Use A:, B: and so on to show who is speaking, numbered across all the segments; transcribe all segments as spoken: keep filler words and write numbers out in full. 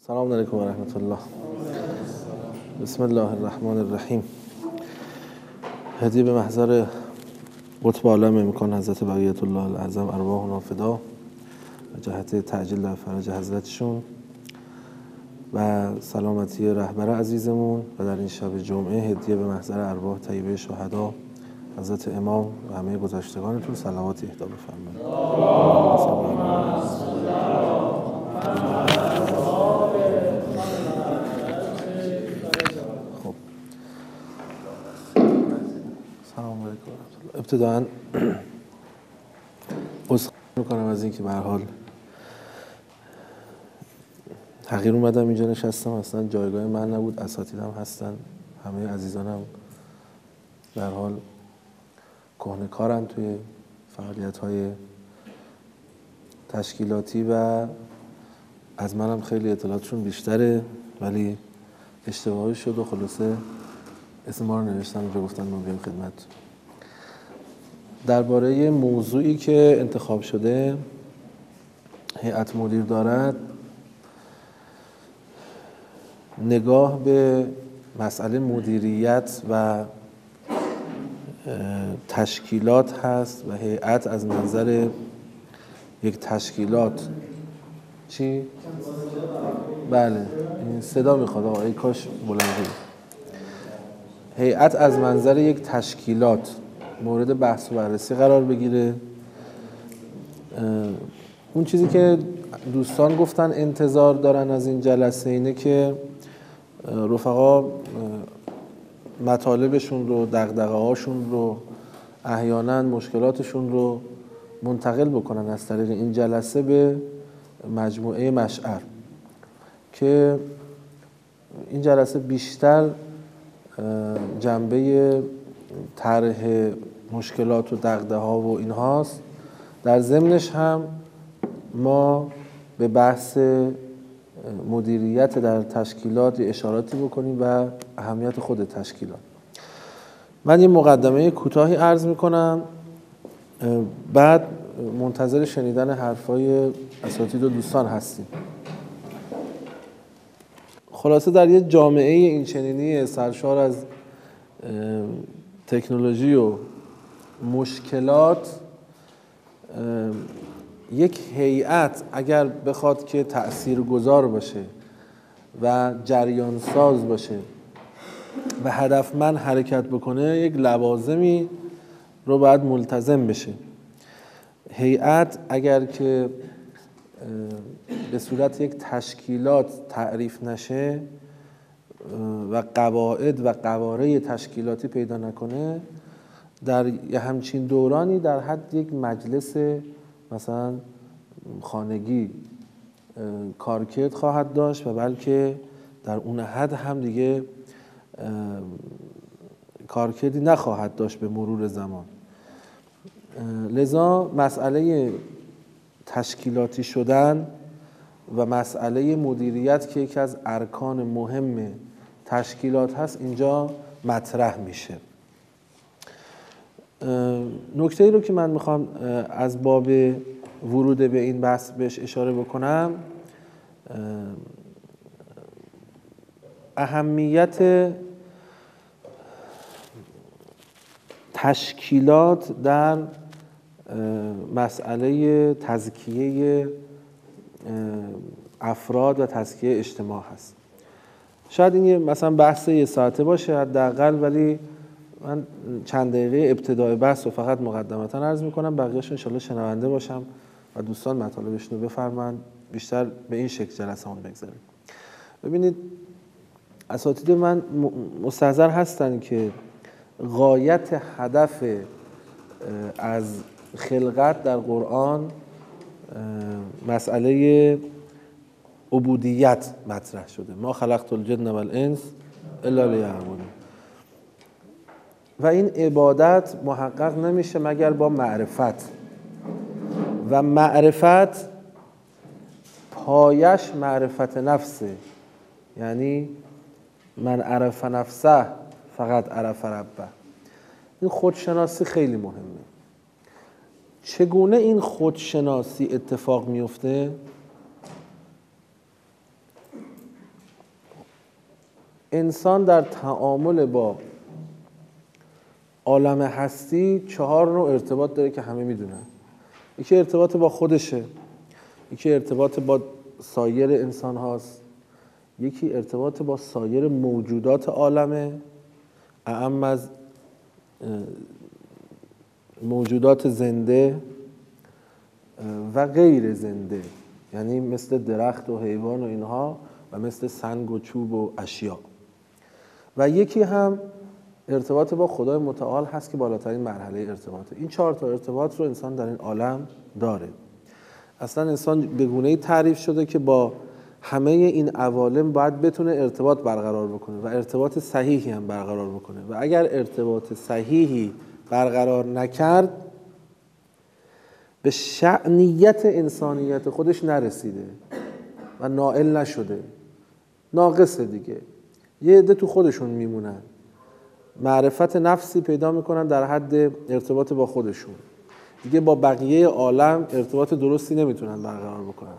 A: سلام علیکم و رحمت الله. بسم الله الرحمن الرحیم. هدیه به محضر قطب عالم امکان حضرت بقیت الله العظم ارواحنا فدا و جهت تعجیل در فرج حضرتشون و سلامتی رهبر عزیزمون و در این شب جمعه هدیه به محضر ارواح طیبه شهدا حضرت امام و همه گذشتگانتون صلوات اهدا بفرمایید. خب سلام علیکم. ابتداً عذر میکنم از اینکه به هر حال تغییر اومدم اینجا نشستم، اصلا جایگاه من نبود، اساتیدم هستن، همه عزیزانم در حال کهنه‌کارن توی فعالیت‌های تشکیلاتی و از منم خیلی اطلاعاتشون بیشتره، ولی اشتباهی شد و خلاصه اسم ما رو نوشتن و گفتن ما بیام خدمت. درباره موضوعی که انتخاب شده هیئت مدیر دارد، نگاه به مسئله مدیریت و تشکیلات هست و هیئت از نظر یک تشکیلات چی؟ بله این صدا میخواد آقا، ای کاش بلندی. هیئت از منظر یک تشکیلات مورد بحث و بررسی قرار بگیره. اون چیزی که دوستان گفتن انتظار دارن از این جلسه اینه که رفقا مطالبشون رو، دغدغه‌هاشون رو، احیانا مشکلاتشون رو منتقل بکنن از طریق این جلسه به مجموعه مشعر، که این جلسه بیشتر جنبه طرح مشکلات و دغدغه‌ها و اینهاست. در ضمنش هم ما به بحث مدیریت در تشکیلات اشاراتی بکنیم و اهمیت خود تشکیلات. من یه مقدمه کوتاهی عرض میکنم، بعد منتظر شنیدن حرفای اساتید و دوستان هستیم. خلاصه در یه جامعه این چنینی سرشار از تکنولوژی و مشکلات، یک هیئت اگر بخواد که تأثیرگذار باشه و جریان ساز باشه و هدفمند حرکت بکنه، یک لوازمی رو باید ملتزم بشه. هیئت اگر که به صورت یک تشکیلات تعریف نشه و قواعد و قواره تشکیلاتی پیدا نکنه، در یه همچین دورانی در حد یک مجلس مثلا خانگی کارکرد خواهد داشت و بلکه در اون حد هم دیگه کارکردی نخواهد داشت به مرور زمان. لذا مسئله تشکیلاتی شدن و مسئله مدیریت که یکی از ارکان مهم تشکیلات هست اینجا مطرح میشه. نکته ای رو که من میخوام از باب ورود به این بحث بهش اشاره بکنم، اهمیت تشکیلات در مسئله تزکیه افراد و تزکیه اجتماع هست. شاید این یه مثلا بحث یه ساعته باشه حداقل، ولی من چند دقیقه ابتدای بحث رو فقط مقدمتا عرض میکنم، بقیه‌اش انشالله شنونده باشم و دوستان مطالبشون رو بفرمایند، بیشتر به این شکل جلسه‌مون بگذاریم. ببینید اساتید من مستحضر هستن که غایت هدف از خلقت در قرآن مسئله عبودیت مطرح شده. ما خلقت الجن و الانس الا لیعبدون. و این عبادت محقق نمیشه مگر با معرفت، و معرفت پایش معرفت نفسه، یعنی من عرف نفسه فقط عرف ربه. این خودشناسی خیلی مهمه. چگونه این خودشناسی اتفاق میفته؟ انسان در تعامل با عالم هستی چهار نوع ارتباط داره که همه میدونن. یکی ارتباط با خودشه، یکی ارتباط با سایر انسان هاست، یکی ارتباط با سایر موجودات عالمه، اعم از موجودات زنده و غیر زنده، یعنی مثل درخت و حیوان و اینها و مثل سنگ و چوب و اشیا. و یکی هم ارتباط با خدای متعال هست که بالاترین مرحله ارتباطه. این چهار تا ارتباط رو انسان در این عالم داره. اصلا انسان به گونه‌ای تعریف شده که با همه این عوالم باید بتونه ارتباط برقرار بکنه و ارتباط صحیحی هم برقرار بکنه و اگر ارتباط صحیحی برقرار نکرد به شأنیت انسانیت خودش نرسیده و نائل نشده، ناقصه دیگه. یه عده تو خودشون میمونن، معرفت نفسی پیدا میکنن در حد ارتباط با خودشون، دیگه با بقیه عالم ارتباط درستی نمیتونن برقرار بکنن.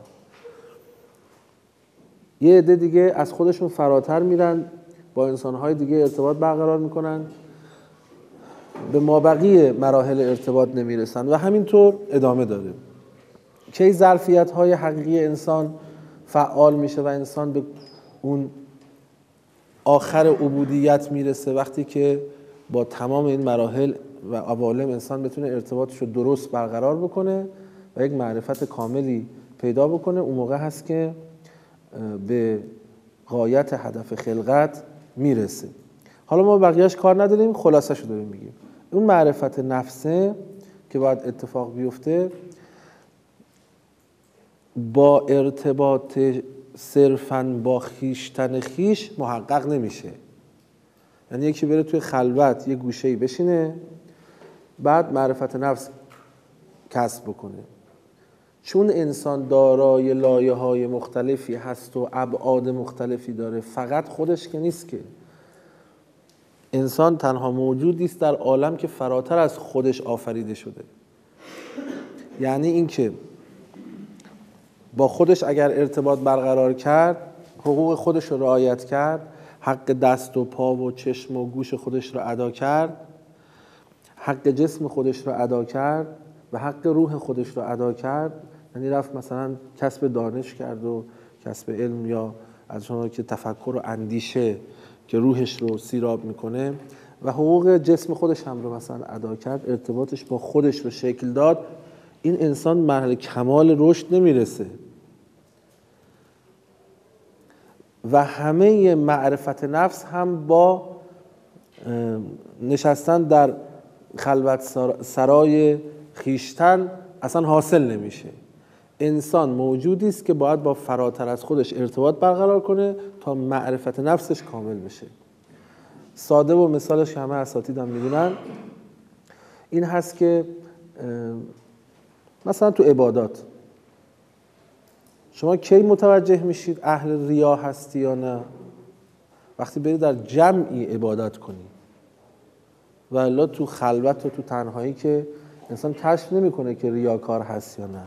A: یه عده دیگه از خودشون فراتر میرن، با انسانهای دیگه ارتباط برقرار میکنن، به مابقی مراحل ارتباط نمیرسن و همینطور ادامه داره. کی ظرفیت‌های حقیقی انسان فعال میشه و انسان به اون آخر عبودیت میرسه؟ وقتی که با تمام این مراحل و عوالم انسان بتونه ارتباطش رو درست برقرار بکنه و یک معرفت کاملی پیدا بکنه، اون موقع هست که به غایت هدف خلقت میرسه. حالا ما بقیهش کار نداریم، خلاصش رو داریم میگیم. اون معرفت نفسه که باید اتفاق بیفته با ارتباط صرفاً با خیشتن خیش محقق نمیشه. یعنی یکی بره توی خلوت یه گوشه‌ای بشینه بعد معرفت نفس کسب بکنه. چون انسان دارای لایه‌های مختلفی هست و ابعاد مختلفی داره، فقط خودش که نیست که. انسان تنها موجودی است در عالم که فراتر از خودش آفریده شده. یعنی اینکه با خودش اگر ارتباط برقرار کرد، حقوق خودش رو رعایت کرد، حق دست و پا و چشم و گوش خودش رو ادا کرد، حق جسم خودش رو ادا کرد و حق روح خودش رو ادا کرد، یعنی رفت مثلا کسب دانش کرد و کسب علم یا از شما که تفکر و اندیشه که روحش رو سیراب میکنه و حقوق جسم خودش هم رو مثلا ادا کرد، ارتباطش با خودش رو شکل داد، این انسان مرحله کمال رشد نمیرسه. و همه معرفت نفس هم با نشستن در خلوت سرای خیشتن اصلا حاصل نمیشه. انسان موجودی است که باید با فراتر از خودش ارتباط برقرار کنه تا معرفت نفسش کامل بشه. ساده و مثالش همه اساتید هم میدونن این هست که مثلا تو عبادات شما کی متوجه میشید اهل ریا هستی یا نه؟ وقتی بری در جمعی عبادت کنی، و الا تو خلوت و تو تنهایی که انسان کشف نمیکنه که ریاکار هست یا نه.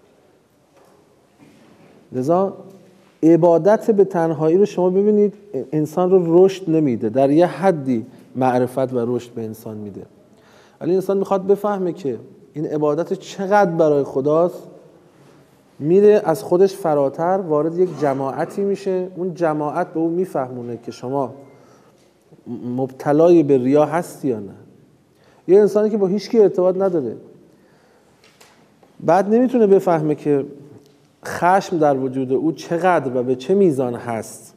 A: لذا عبادت به تنهایی رو شما ببینید انسان رو رشد نمیده، در یه حدی معرفت و رشد به انسان میده، ولی انسان میخواد بفهمه که این عبادت چقدر برای خداست، میره از خودش فراتر وارد یک جماعتی میشه، اون جماعت به اون میفهمونه که شما مبتلای به ریا هستی یا نه. یه انسانی که با هیچ کی ارتباط نداره بعد نمیتونه بفهمه که خشم در وجود او چقدر و به چه میزان هست.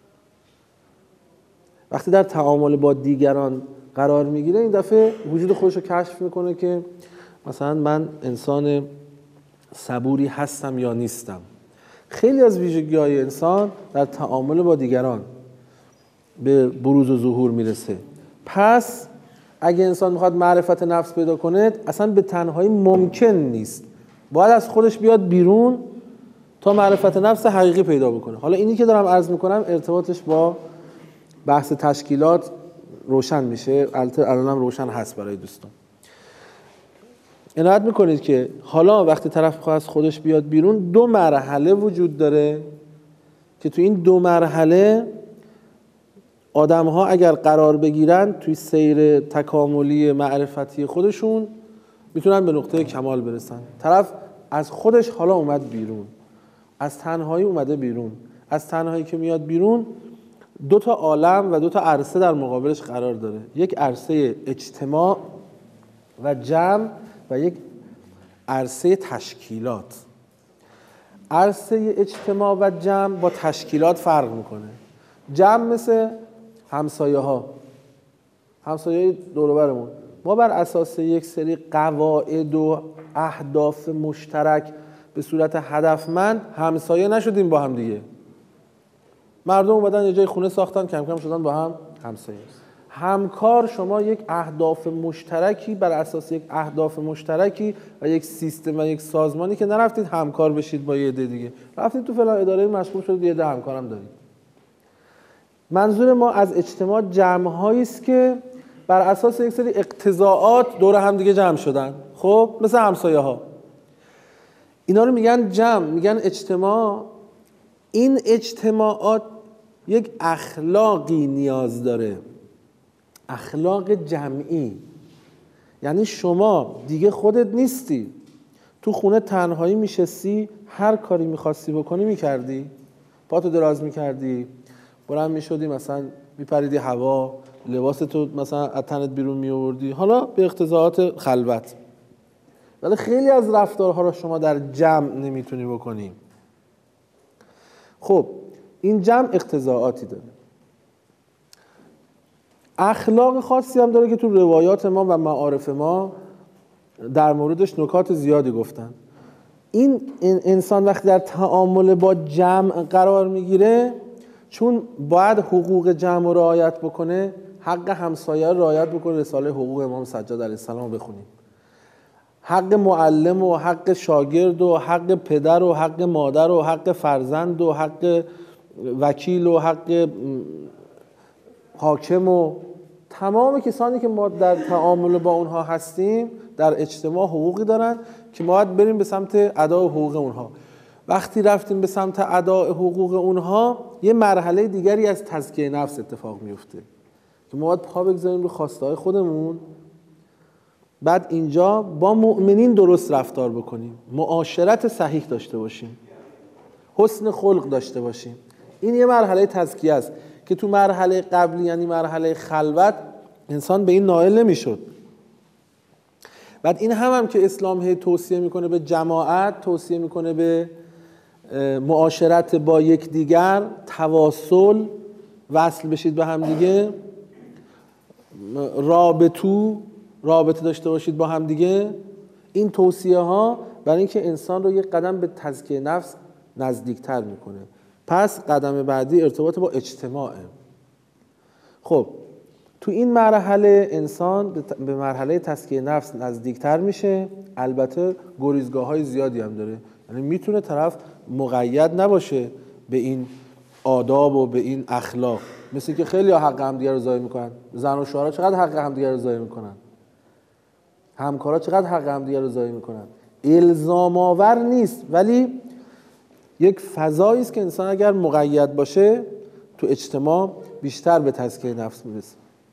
A: وقتی در تعامل با دیگران قرار میگیره این دفعه وجود خودش رو کشف میکنه که مثلا من انسان صبوری هستم یا نیستم. خیلی از ویژگی‌های انسان در تعامل با دیگران به بروز و ظهور میرسه. پس اگه انسان میخواد معرفت نفس پیدا کنه اصلا به تنهایی ممکن نیست، باید از خودش بیاد بیرون تا معرفت نفس حقیقی پیدا بکنه. حالا اینی که دارم عرض میکنم ارتباطش با بحث تشکیلات روشن میشه، البته الانم روشن هست برای دوستان. عنایت میکنید که حالا وقتی طرف خواهد از خودش بیاد بیرون دو مرحله وجود داره که تو این دو مرحله آدم ها اگر قرار بگیرن توی سیر تکاملی معرفتی خودشون میتونن به نقطه کمال برسن. طرف از خودش حالا اومد بیرون، از تنهایی اومده بیرون. از تنهایی که میاد بیرون دو تا عالم و دو تا عرصه در مقابلش قرار داره، یک عرصه اجتماع و جمع و یک عرصه تشکیلات. عرصه اجتماع و جمع با تشکیلات فرق میکنه. جمع مثل همسایه ها، همسایه دور و برمون، ما بر اساس یک سری قواعد و اهداف مشترک به صورت هدفمند همسایه نشدیم با هم دیگه. مردم اومدن یه جای خونه ساختن، کم کم شدن با هم همسایه. همکار، شما یک اهداف مشترکی بر اساس یک اهداف مشترکی و یک سیستم و یک سازمانی که نرفتید همکار بشید با یه عده دیگه، رفتید تو فلان اداره مشغول شدید، یه عده همکارم دارید. منظور ما از اجتماع جمع‌هایی است که بر اساس یک سری اقتضاعات دور هم دیگه جمع شدن. خب مثل همسایه ها، اینا رو میگن جمع، میگن اجتماع. این اجتماعات یک اخلاقی نیاز داره، اخلاق جمعی. یعنی شما دیگه خودت نیستی، تو خونه تنهایی میشستی، هر کاری میخواستی بکنی میکردی، پاتو دراز میکردی، بلند میشدی مثلا میپریدی هوا، لباس تو مثلا از تنت بیرون میآوردی، حالا به اقتضاعات خلوت. ولی خیلی از رفتارها رو شما در جمع نمیتونی بکنی. خب این جمع اقتضاعاتی داره، اخلاق خاصی هم داره که تو روایات ما و معارف ما در موردش نکات زیادی گفتن. این انسان وقتی در تعامل با جمع قرار میگیره، چون باید حقوق جمع رو رعایت بکنه، حق همسایه رو رعایت بکنه. رساله حقوق امام سجاد علیه السلام رو بخونیم. حق معلم و حق شاگرد و حق پدر و حق مادر و حق فرزند و حق وکیل و حق حاکم و تمام کسانی که ما در تعامل با اونها هستیم در اجتماع حقوقی دارن که ما باید بریم به سمت ادای حقوق اونها. وقتی رفتیم به سمت ادای حقوق اونها، یه مرحله دیگری از تزکیه نفس اتفاق میفته که ما باید پا بگذاریم رو خواسته‌های خودمون. بعد اینجا با مؤمنین درست رفتار بکنیم، معاشرت صحیح داشته باشیم، حسن خلق داشته باشیم. این یه مرحله تزکیه است که تو مرحله قبلی، یعنی مرحله خلوت، انسان به این نائل نمیشد. بعد این هم هم که اسلام هی توصیه میکنه به جماعت، توصیه میکنه به معاشرت با یکدیگر، تواصل، وصل بشید به هم دیگه، رابطو رابطه داشته باشید با هم دیگه. این توصیه ها برای اینکه انسان رو یک قدم به تزکیه نفس نزدیکتر میکنه. پس قدم بعدی ارتباط با اجتماعه. خب تو این مرحله انسان به مرحله تزکیه نفس نزدیکتر میشه. البته گریزگاه های زیادی هم داره، یعنی میتونه طرف مقید نباشه به این آداب و به این اخلاق. مثل که خیلی ها حق همدیگر رو ضایع میکنن. زن و شوهر چقدر حق همدیگر رو ضایع میکنن، همکارا چقدر حق همدیگر رو ضایع میکنن. الزام آور نیست، ولی یک فضایی است که انسان اگر مقید باشه تو اجتماع بیشتر به تزکیه نفس میرسه.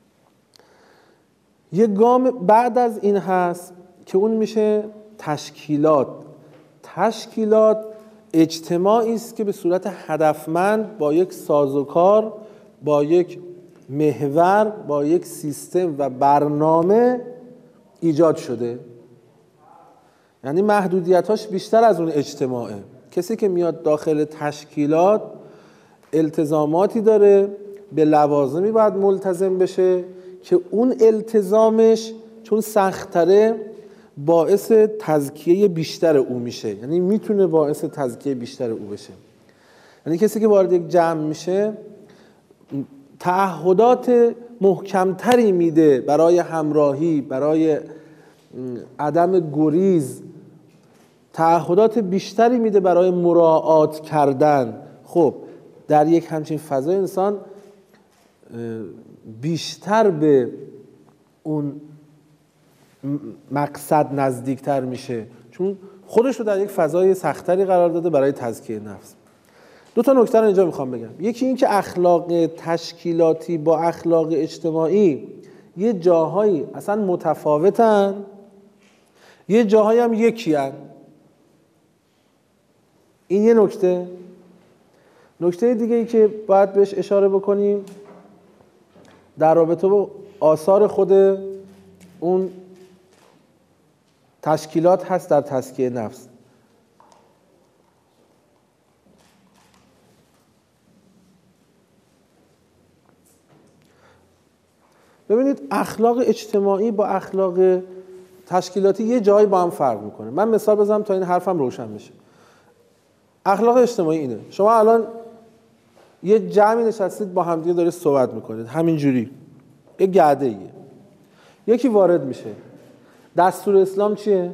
A: یک گام بعد از این هست که اون میشه تشکیلات. تشکیلات اجتماعی است که به صورت هدفمند با یک سازوکار، با یک محور، با یک سیستم و برنامه ایجاد شده. یعنی محدودیتاش بیشتر از اون اجتماعه. کسی که میاد داخل تشکیلات التزاماتی داره، به لوازمی باید ملتزم بشه که اون التزامش چون سخت‌تره باعث تزکیه بیشتر او میشه. یعنی میتونه باعث تزکیه بیشتر او بشه. یعنی کسی که وارد یک جمع میشه تعهدات محکمتری میده برای همراهی، برای عدم گریز، تعهدات بیشتری میده برای مراعات کردن. خب در یک همچین فضای انسان بیشتر به اون مقصد نزدیکتر میشه، چون خودش رو در یک فضای سختری قرار داده برای تزکیه نفس. دو تا نکته رو اینجا میخوام بگم. یکی این که اخلاق تشکیلاتی با اخلاق اجتماعی یه جاهایی اصلا متفاوتن، یه جاهایی هم یکی هن. این یه نکته. نکته دیگه ای که باید بهش اشاره بکنیم در رابطه با آثار خود اون تشکیلات هست در تزکیه نفس. ببینید اخلاق اجتماعی با اخلاق تشکیلاتی یه جایی با هم فرق میکنه. من مثال بزنم تا این حرفم روشن بشه. اخلاق اجتماعی اینه: شما الان یه جمعی نشستید با همدیگه دارید صحبت میکنید، همینجوری یه گرده ایه، یکی وارد میشه، دستور اسلام چیه؟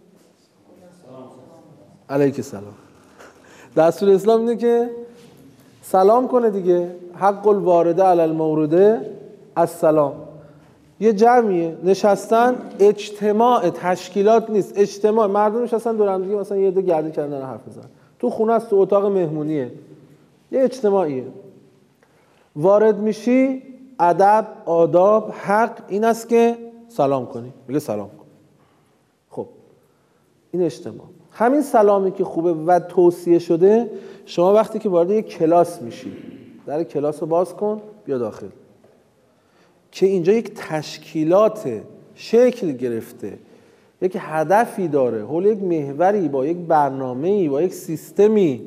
A: علیک سلام. دستور اسلام اینه که سلام کنه دیگه. حق الوارده علی المورده السلام. یه جمعیه نشستن، اجتماع تشکیلات نیست، اجتماع مردم نشستن دور هم دیگه، مثلا یه عده گرده کردن حرف بزنن، تو خونه است، تو اتاق مهمونیه، یه اجتماعیه. وارد میشی، ادب، آداب، حق این است که سلام کنی، میگه سلام کن. خب این اجتماع. همین سلامی که خوبه و توصیه شده، شما وقتی که وارد یک کلاس میشی، در کلاس رو باز کن، بیا داخل، که اینجا یک تشکیلات شکل گرفته، یک هدفی داره، حول یک محوری، با یک برنامه‌ای، با یک سیستمی.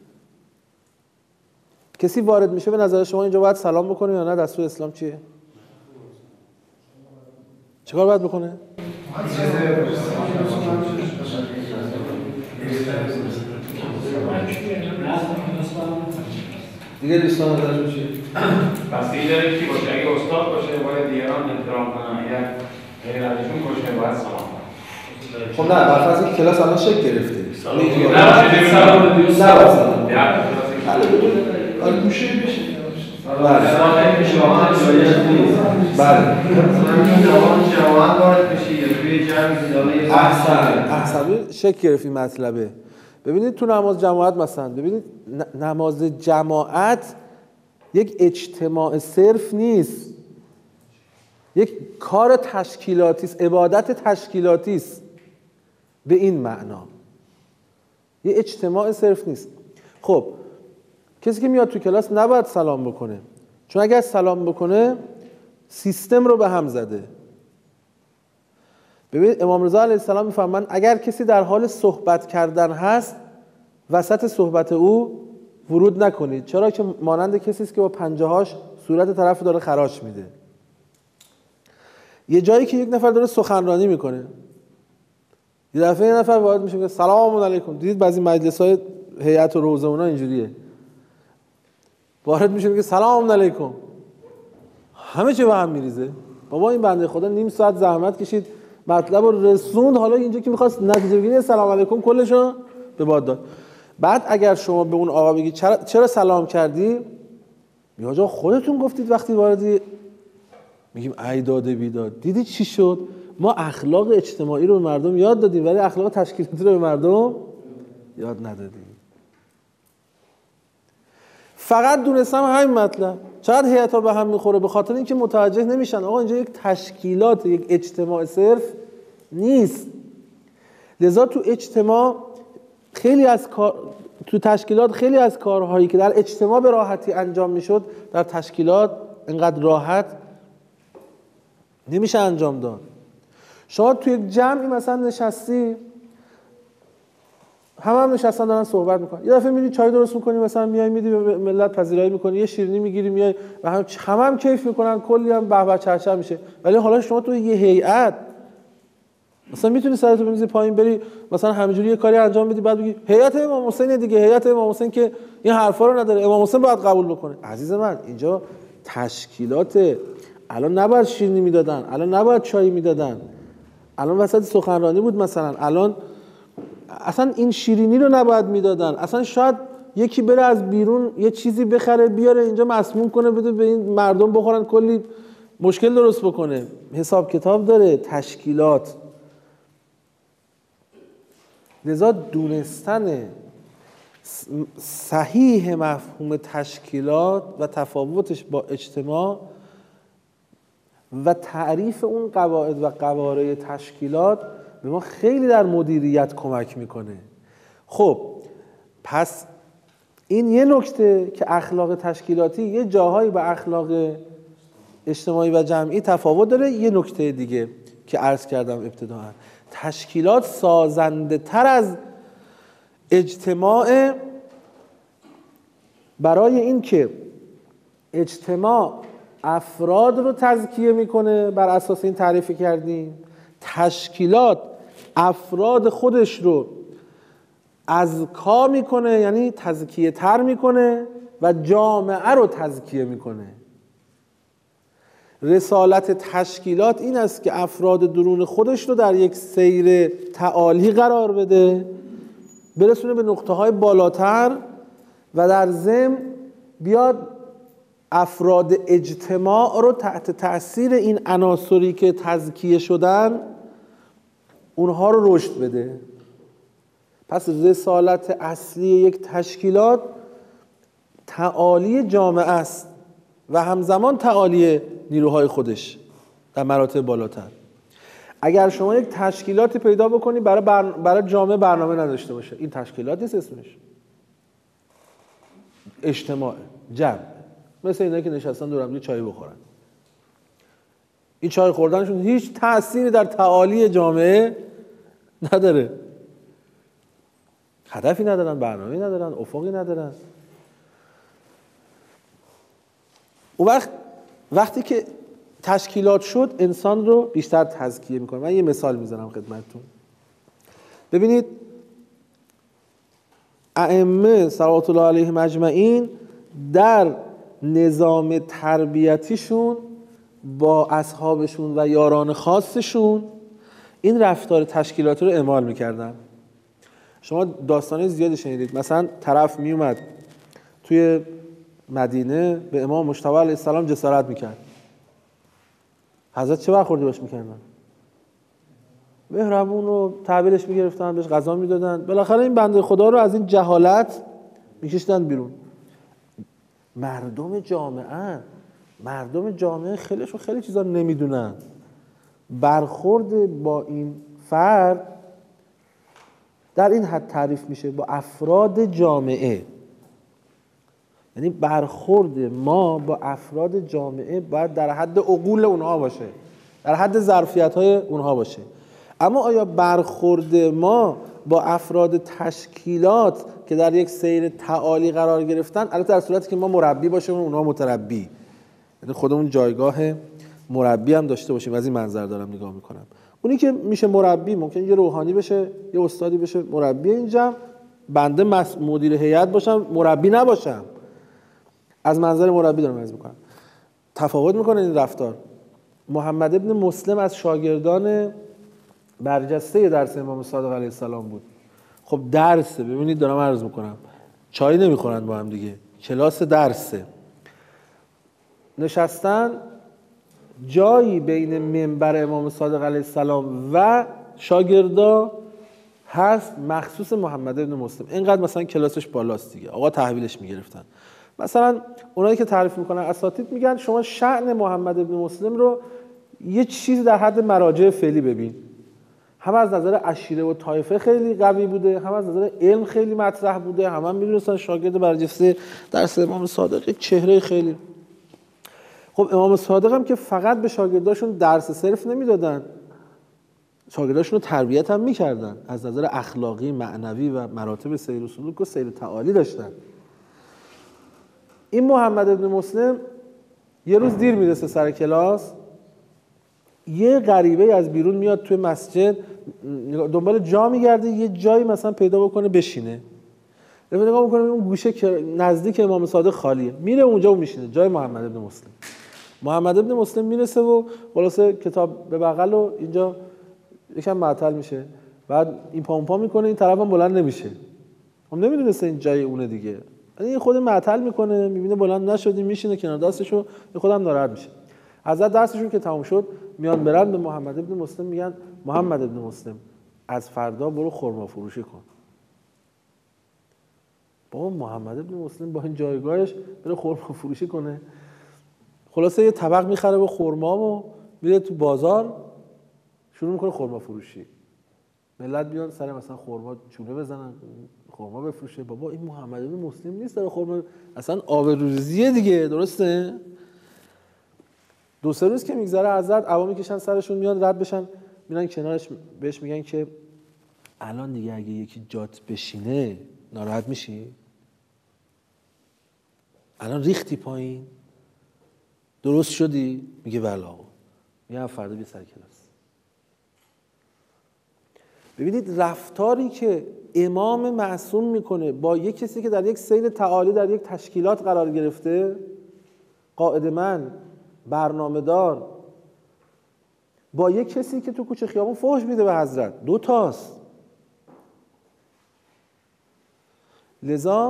A: کسی وارد میشه، به نظر شما اینجا باید سلام بکنه یا نه؟ دستور اسلام چیه؟ چیکار باید بکنه؟ دیگه دوستان نظرشون چیه؟
B: بستگی داره کی باشه. اگه استاد باشه باید دیگران احترام کنن، اگر غیر ازشون باشه باید سلام کنن.
A: خب نه، برفرض این کلاس الان شکل گرفته.
B: سلام. نه سلام دیوست. نه سلام.
A: آره گوشه بشه.
B: بله. سلام میشه واقعا جایش نیست.
A: بله.
B: جوان جوان وارد میشه یا توی جمع زیاده
A: احسن. احسن شکل گرفت این مطلبه. ببینید تو نماز جماعت مثلا، ببینید نماز جماعت یک اجتماع صرف نیست، یک کار تشکیلاتی است، عبادت تشکیلاتی است. به این معنا یه اجتماع صرف نیست. خب کسی که میاد تو کلاس نباید سلام بکنه، چون اگر سلام بکنه سیستم رو به هم زده. ببینید امام رضا علیه السلام میفرمان اگر کسی در حال صحبت کردن هست، وسط صحبت او ورود نکنید، چرا که مانند کسی است که با پنجه‌هاش صورت طرف داره خراش میده. یه جایی که یک نفر داره سخنرانی میکنه، یه دفعه یه نفر وارد میشه که سلام علیکم. دیدید بعضی مجلس‌های هیئت و روزه اونا اینجوریه، وارد میشه میگه سلام علیکم، همه چی به هم میریزه. بابا این بنده خدا نیم ساعت زحمت کشید، مطلب رو رسوند، حالا اینجا که میخواست نتیجه بگیره سلام علیکم کلشو به باد داد. بعد اگر شما به اون آقا بگید چرا, چرا سلام کردی؟ میگه آقا خودتون گفتید وقتی واردی. میگیم ای داده بیداد، دیدی چی شد؟ ما اخلاق اجتماعی رو به مردم یاد دادیم ولی اخلاق تشکیلاتی رو به مردم یاد ندادیم. فقط دونستم همین مطلب. چقدر هیئت‌ها به هم میخوره به خاطر اینکه متوجه نمیشن آقا اینجا یک تشکیلات، یک اجتماع صرف نیست. لذا تو اجتماع خیلی از کار، تو تشکیلات خیلی از کارهایی که در اجتماع به راحتی انجام میشد در تشکیلات اینقدر راحت نمیشه انجام داد. شما تو یک جمعی مثلا نشستی، همه هم نشستن دارن صحبت میکنن، یه دفعه میری چای درست میکنی، مثلا میای میدی به ملت پذیرایی میکنی، یه شیرینی میگیری میای و هم همه هم کیف میکنن، کلی هم به به چرچر میشه. ولی حالا شما تو یه هیئت مثلا میتونی سرتو بمیزی پایین بری مثلا همینجوری یه کاری انجام بدی، بعد بگی هیئت امام حسین دیگه، هیئت امام حسین که این حرفا رو نداره، امام حسین باید قبول بکنه. عزیز من اینجا تشکیلات، الان نباید شیرینی میدادن، الان نباید چای میدادن، الان وسط سخنرانی بود مثلا، الان اصلا این شیرینی رو نباید میدادن، اصلا شاید یکی بره از بیرون یه چیزی بخره بیاره اینجا مسموم کنه بده به این مردم بخورن، کلی مشکل درست بکنه. حساب کتاب داره صحیح مفهوم تشکیلات و تفاوتش با اجتماع و تعریف اون قواعد و قواره تشکیلات به ما خیلی در مدیریت کمک میکنه. خب پس این یه نکته که اخلاق تشکیلاتی یه جاهایی با اخلاق اجتماعی و جمعی تفاوت داره. یه نکته دیگه که عرض کردم ابتداً، تشکیلات سازنده تر از اجتماع، برای این که اجتماع افراد رو تزکیه میکنه بر اساس این تعریفی کردیم، تشکیلات افراد خودش رو ازکا میکنه، یعنی تزکیه تر میکنه و جامعه رو تزکیه میکنه. رسالت تشکیلات این است که افراد درون خودش رو در یک سیر تعالی قرار بده، برسونه به نقطه های بالاتر و در ضمن بیاد افراد اجتماع رو تحت تأثیر این عناصری که تزکیه شدن اونها رو رشد بده. پس رسالت اصلی یک تشکیلات تعالی جامعه است و همزمان تعالی نیروهای خودش در مراتب بالاتر. اگر شما یک تشکیلاتی پیدا بکنی برای, بر... برای جامعه برنامه نداشته باشه، این تشکیلات نیست، اسمش اجتماع جمع، مثل اینایی که نشستن دور هم دیگه چای بخورن. این چای خوردنشون هیچ تأثیری در تعالی جامعه نداره، هدفی ندارن، برنامه‌ای ندارن، افقی ندارن. اون وقت وقتی که تشکیلات شد انسان رو بیشتر تزکیه میکنه. من یه مثال میزنم خدمتتون. ببینید ائمه صلوات الله علیهم اجمعین در نظام تربیتیشون با اصحابشون و یاران خاصشون این رفتار تشکیلاتی رو اعمال میکردن. شما داستانه زیادی شنیدید. مثلا طرف میومد توی مدینه به امام مجتبی علیه السلام جسارت میکرد، حضرت چه برخوردی باش میکردن؟ مهربون رو تحویلش میگرفتن، بهش غذا میدادن، بالاخره این بنده خدا رو از این جهالت میکشیدن بیرون. مردم جامعه مردم جامعه خیلیشون خیلی چیزا نمیدونن. برخورد با این فرد در این حد تعریف میشه با افراد جامعه، یعنی برخورد ما با افراد جامعه باید در حد عقول اونها باشه، در حد ظرفیت‌های اونها باشه. اما آیا برخورد ما با افراد تشکیلات که در یک سیر تعالی قرار گرفتن، البته در صورتی که ما مربی باشیم و اونها متربی، یعنی خودمون جایگاه مربی هم داشته باشیم، از این منظر دارم نگاه میکنم. اونی که میشه مربی ممکن یه روحانی بشه، یه استادی بشه مربی این جمع، بنده مدیر هیئت باشم مربی نباشم. از منظر مربی دارم عرض میکنم. تفاوت میکنه این رفتار. محمد ابن مسلم از شاگردان برجسته درس امام صادق علیه السلام بود. خب درسه، ببینید دارم عرض میکنم، چای نمیخورن با هم دیگه، کلاس درسه. نشستن جایی بین منبر امام صادق علیه السلام و شاگردا هست مخصوص محمد ابن مسلم. اینقدر مثلا کلاسش بالاست دیگه، آقا تحویلش میگرفتن. مثلا اونایی که تعریف میکنن اساتید میگن شما شأن محمد ابن مسلم رو یه چیز در حد مراجع فعلی ببین. هم از نظر عشیره و طایفه خیلی قوی بوده، هم از نظر علم خیلی مطرح بوده، هم هم میدونستن شاگرد برجسته درس امام صادق یک چهره خیلی. خب امام صادق هم که فقط به شاگرداشون درس صرف نمیدادن، شاگرداشون رو تربیت هم میکردن، از نظر اخلاقی، معنوی و مراتب سیر و سلوک و سیر تعالی داشتن. این محمد ابن مسلم یه روز دیر میرسه سر کلاس، یه غریبه از بیرون میاد توی مسجد دنبال جا میگرده، یه جایی مثلا پیدا بکنه بشینه. رفت نگاه میکنه اون گوشه که نزدیک امام صادق خالیه، میره اونجا و میشینه جای محمد ابن مسلم. محمد ابن مسلم میرسه و خلاصه کتاب به بغل و اینجا یکم معطل میشه، بعد این پامپا میکنه، این طرف هم بلند نمیشه. هم نمیدونسته این جای اونه دیگه، این خود معطل میکنه، میبینه بلند نشدی، میشینه کنار دستشو، خودم ناراحت میشه. حضرت درسشون که تموم شد میان برن به محمد ابن مسلم میگن محمد ابن مسلم از فردا برو خرما فروشی کن. بابا محمد ابن مسلم با این جایگاهش بره خرما فروشی کنه؟ خلاصه یه طبق میخره با خرما و میره تو بازار شروع میکنه خرما فروشی. ملت بیان سر مثلا خرما چونه بزنن، خرما بفروشه. بابا این محمد ابن مسلم نیست داره خرما، اصلا آبروریزیه دیگه، درسته؟ دو سه روز که میگذره حضرت عوام میکشن سرشون میان رد بشن، میرن کنارش بهش میگن که الان دیگه اگه یکی جات بشینه ناراحت میشی؟ الان ریختی پایین؟ درست شدی؟ میگه بله آقا. میگه فردا بیا سر کلاس. ببینید رفتاری که امام معصوم میکنه با یک کسی که در یک سیر تعالی در یک تشکیلات قرار گرفته، قاعدمند، برنامه دار، با یک کسی که تو کوچه خیابون فحش میده به حضرت، دو تاست. لذا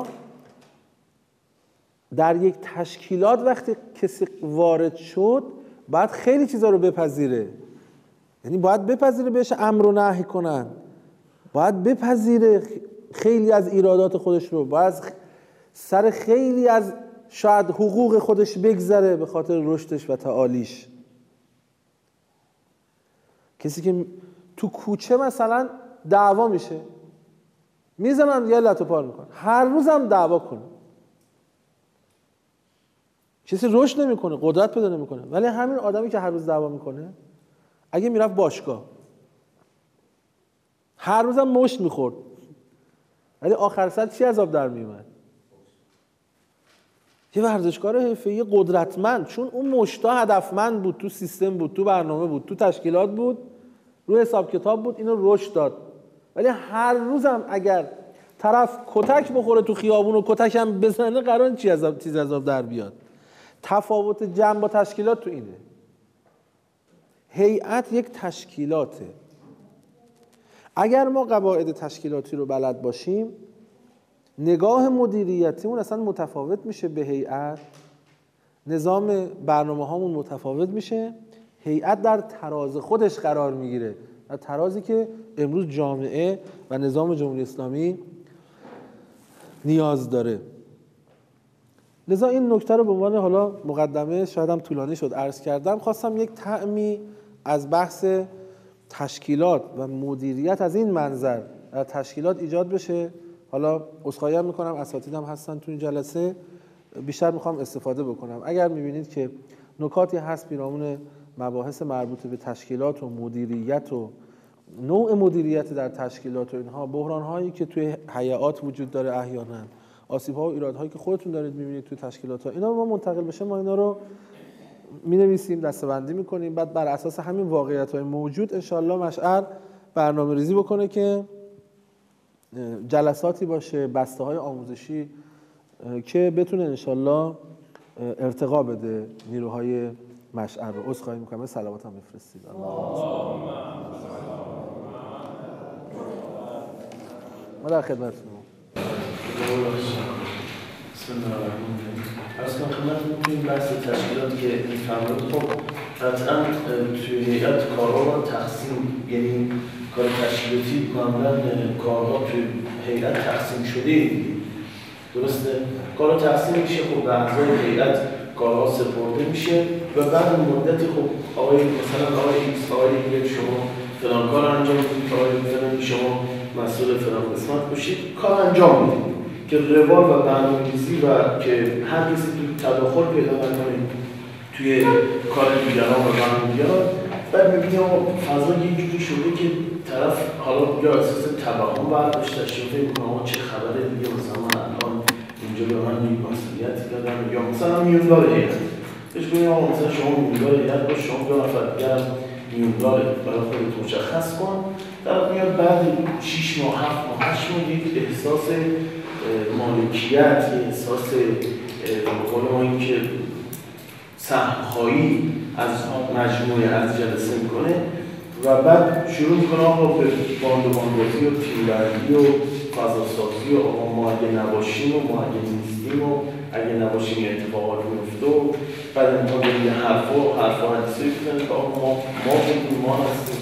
A: در یک تشکیلات وقتی کسی وارد شد باید خیلی چیزا رو بپذیره، یعنی باید بپذیره بهش امر و نهی کنن، باید بپذیره خیلی از ایرادات خودش رو، باید سر خیلی از شاید حقوق خودش بگذره به خاطر رشدش و تعالیش. کسی که تو کوچه مثلا دعوا میشه، میزنن یه لطو پار میکنن، هر روز هم دعوا کنه، کسی رشد نمیکنه، قدرت پیدا نمیکنه. ولی همین آدمی که هر روز دعوا میکنه اگه میرفت باشگاه هر روز هم مشت میخورد، ولی آخر سر چی عذاب در میومد؟ یه ورزشکار حرفه‌ای قدرتمند، چون اون مشتا هدفمند بود، تو سیستم بود، تو برنامه بود، تو تشکیلات بود، رو حساب کتاب بود، اینو رشد داد. ولی هر روزم اگر طرف کتک بخوره تو خیابون و کتک هم بزنه قرار چی عذاب چیز عذاب در بیاد. تفاوت جمع با تشکیلات تو اینه. هیئت یک تشکیلاته. اگر ما قواعد تشکیلاتی رو بلد باشیم، نگاه مدیریتیمون اصلا متفاوت میشه به هیئت، نظام برنامه هامون متفاوت میشه، هیئت در تراز خودش قرار میگیره، در ترازی که امروز جامعه و نظام جمهوری اسلامی نیاز داره. لذا این نکته رو به عنوان حالا مقدمه شاید هم طولانی شد عرض کردم، خواستم یک طعمی از بحث تشکیلات و مدیریت از این منظر در تشکیلات ایجاد بشه. حالا عذرخواهی هم میکنم، اساتیدم هستن تو این جلسه، بیشتر میخوام استفاده بکنم. اگر میبینید که نکاتی هست پیرامون مباحث مربوط به تشکیلات و مدیریت و نوع مدیریت در تشکیلات و اینها، بحران هایی که توی هیئات وجود داره احیانا، آسیب ها و ایرادهایی که خودتون دارید میبینید توی تشکیلات ها، اینا رو ما منتقل بشه، ما اینا رو مینویسیم، دسته‌بندی میکنیم، بعد بر اساس همین واقعیت های موجود انشالله مشعر برنامه ریزی بکنه که جلساتی باشه، بسته های آموزشی که بتونه انشالله ارتقا بده نیروهای مشعر رو. عذرخواهی میکنم، صلوات هم بفرستید. ما در خدمتتونم.
C: بسم الله الرحمن الرحیم. از خدمتتون توی این بحث تشکیلات که می‌فرمایید، خب قطعاً توی هیئت کارها رو تقسیم، یعنی کار تشکیلاتی معمولاً کارها توی هیئت تقسیم شده، درسته؟ کارها تقسیم میشه، خب به اعضای هیئت کارها سپرده میشه و بعد مدتی خب آقای مثلا آقای ایکس آقای ایگرگ شما فلان کار انجام میدید، آقای فلان شما مسئول فلان قسمت باشید، کار انجام میدید که روال و برنامه‌ریزی و که هر کسی تو تداخل پیدا نکنه توی کار دیگران و برنامه دیگران. بعد می‌بینی آقا فضا یه جوری شده که طرف حالا یا اساس توهم برداشتش یا فکر کنه چه خبره دیگه، مثلا من الان اینجا به من یک مسئولیتی دادن، یا مثلا میوندار هیئت بهش بگیم آقا مثلا شما میوندار هیئت باش، شما دو نفر دیگه هم میوندار برای خودت مشخص کن. در میاد بعد شش ماه هفت ماه هشت ماه یک احساس مالکیت، یه احساس به قول ما این که سهم‌خواهی از مجموعه از جلسه میکنه و بعد شروع میکنه آقا به باند و باندازی و تیمبندی و فضاسازی و آقا ما اگه نباشیم و ما اگه نیستیم و اگه نباشیم یه اتفاقات میفته و بعد امکان داریم یه حرف و حرف و حدیثی بکنیم که آقا ما ما بودیم ما هستیم.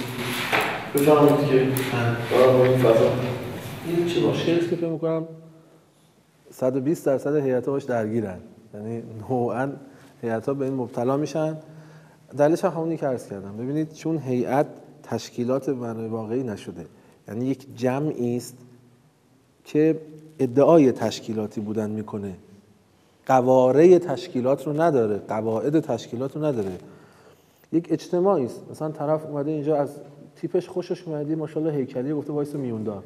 C: بفرمایید که برای این فضا
A: این چه مشکلی است که فکر میکنم صد و بیست درصد هیئت‌ها باش درگیرن، یعنی نوعاً هیئت‌ها به این مبتلا میشن. دلیلش هم همونی که عرض کردم. ببینید چون هیئت تشکیلات معنای واقعی نشده، یعنی یک جمعی است که ادعای تشکیلاتی بودن میکنه، قواره تشکیلات رو نداره، قواعد تشکیلات رو نداره. یک اجتماعی است، مثلا طرف اومده اینجا از تیپش خوشش اومده، ماشاءالله هیکلی، گفته وایس میوندار.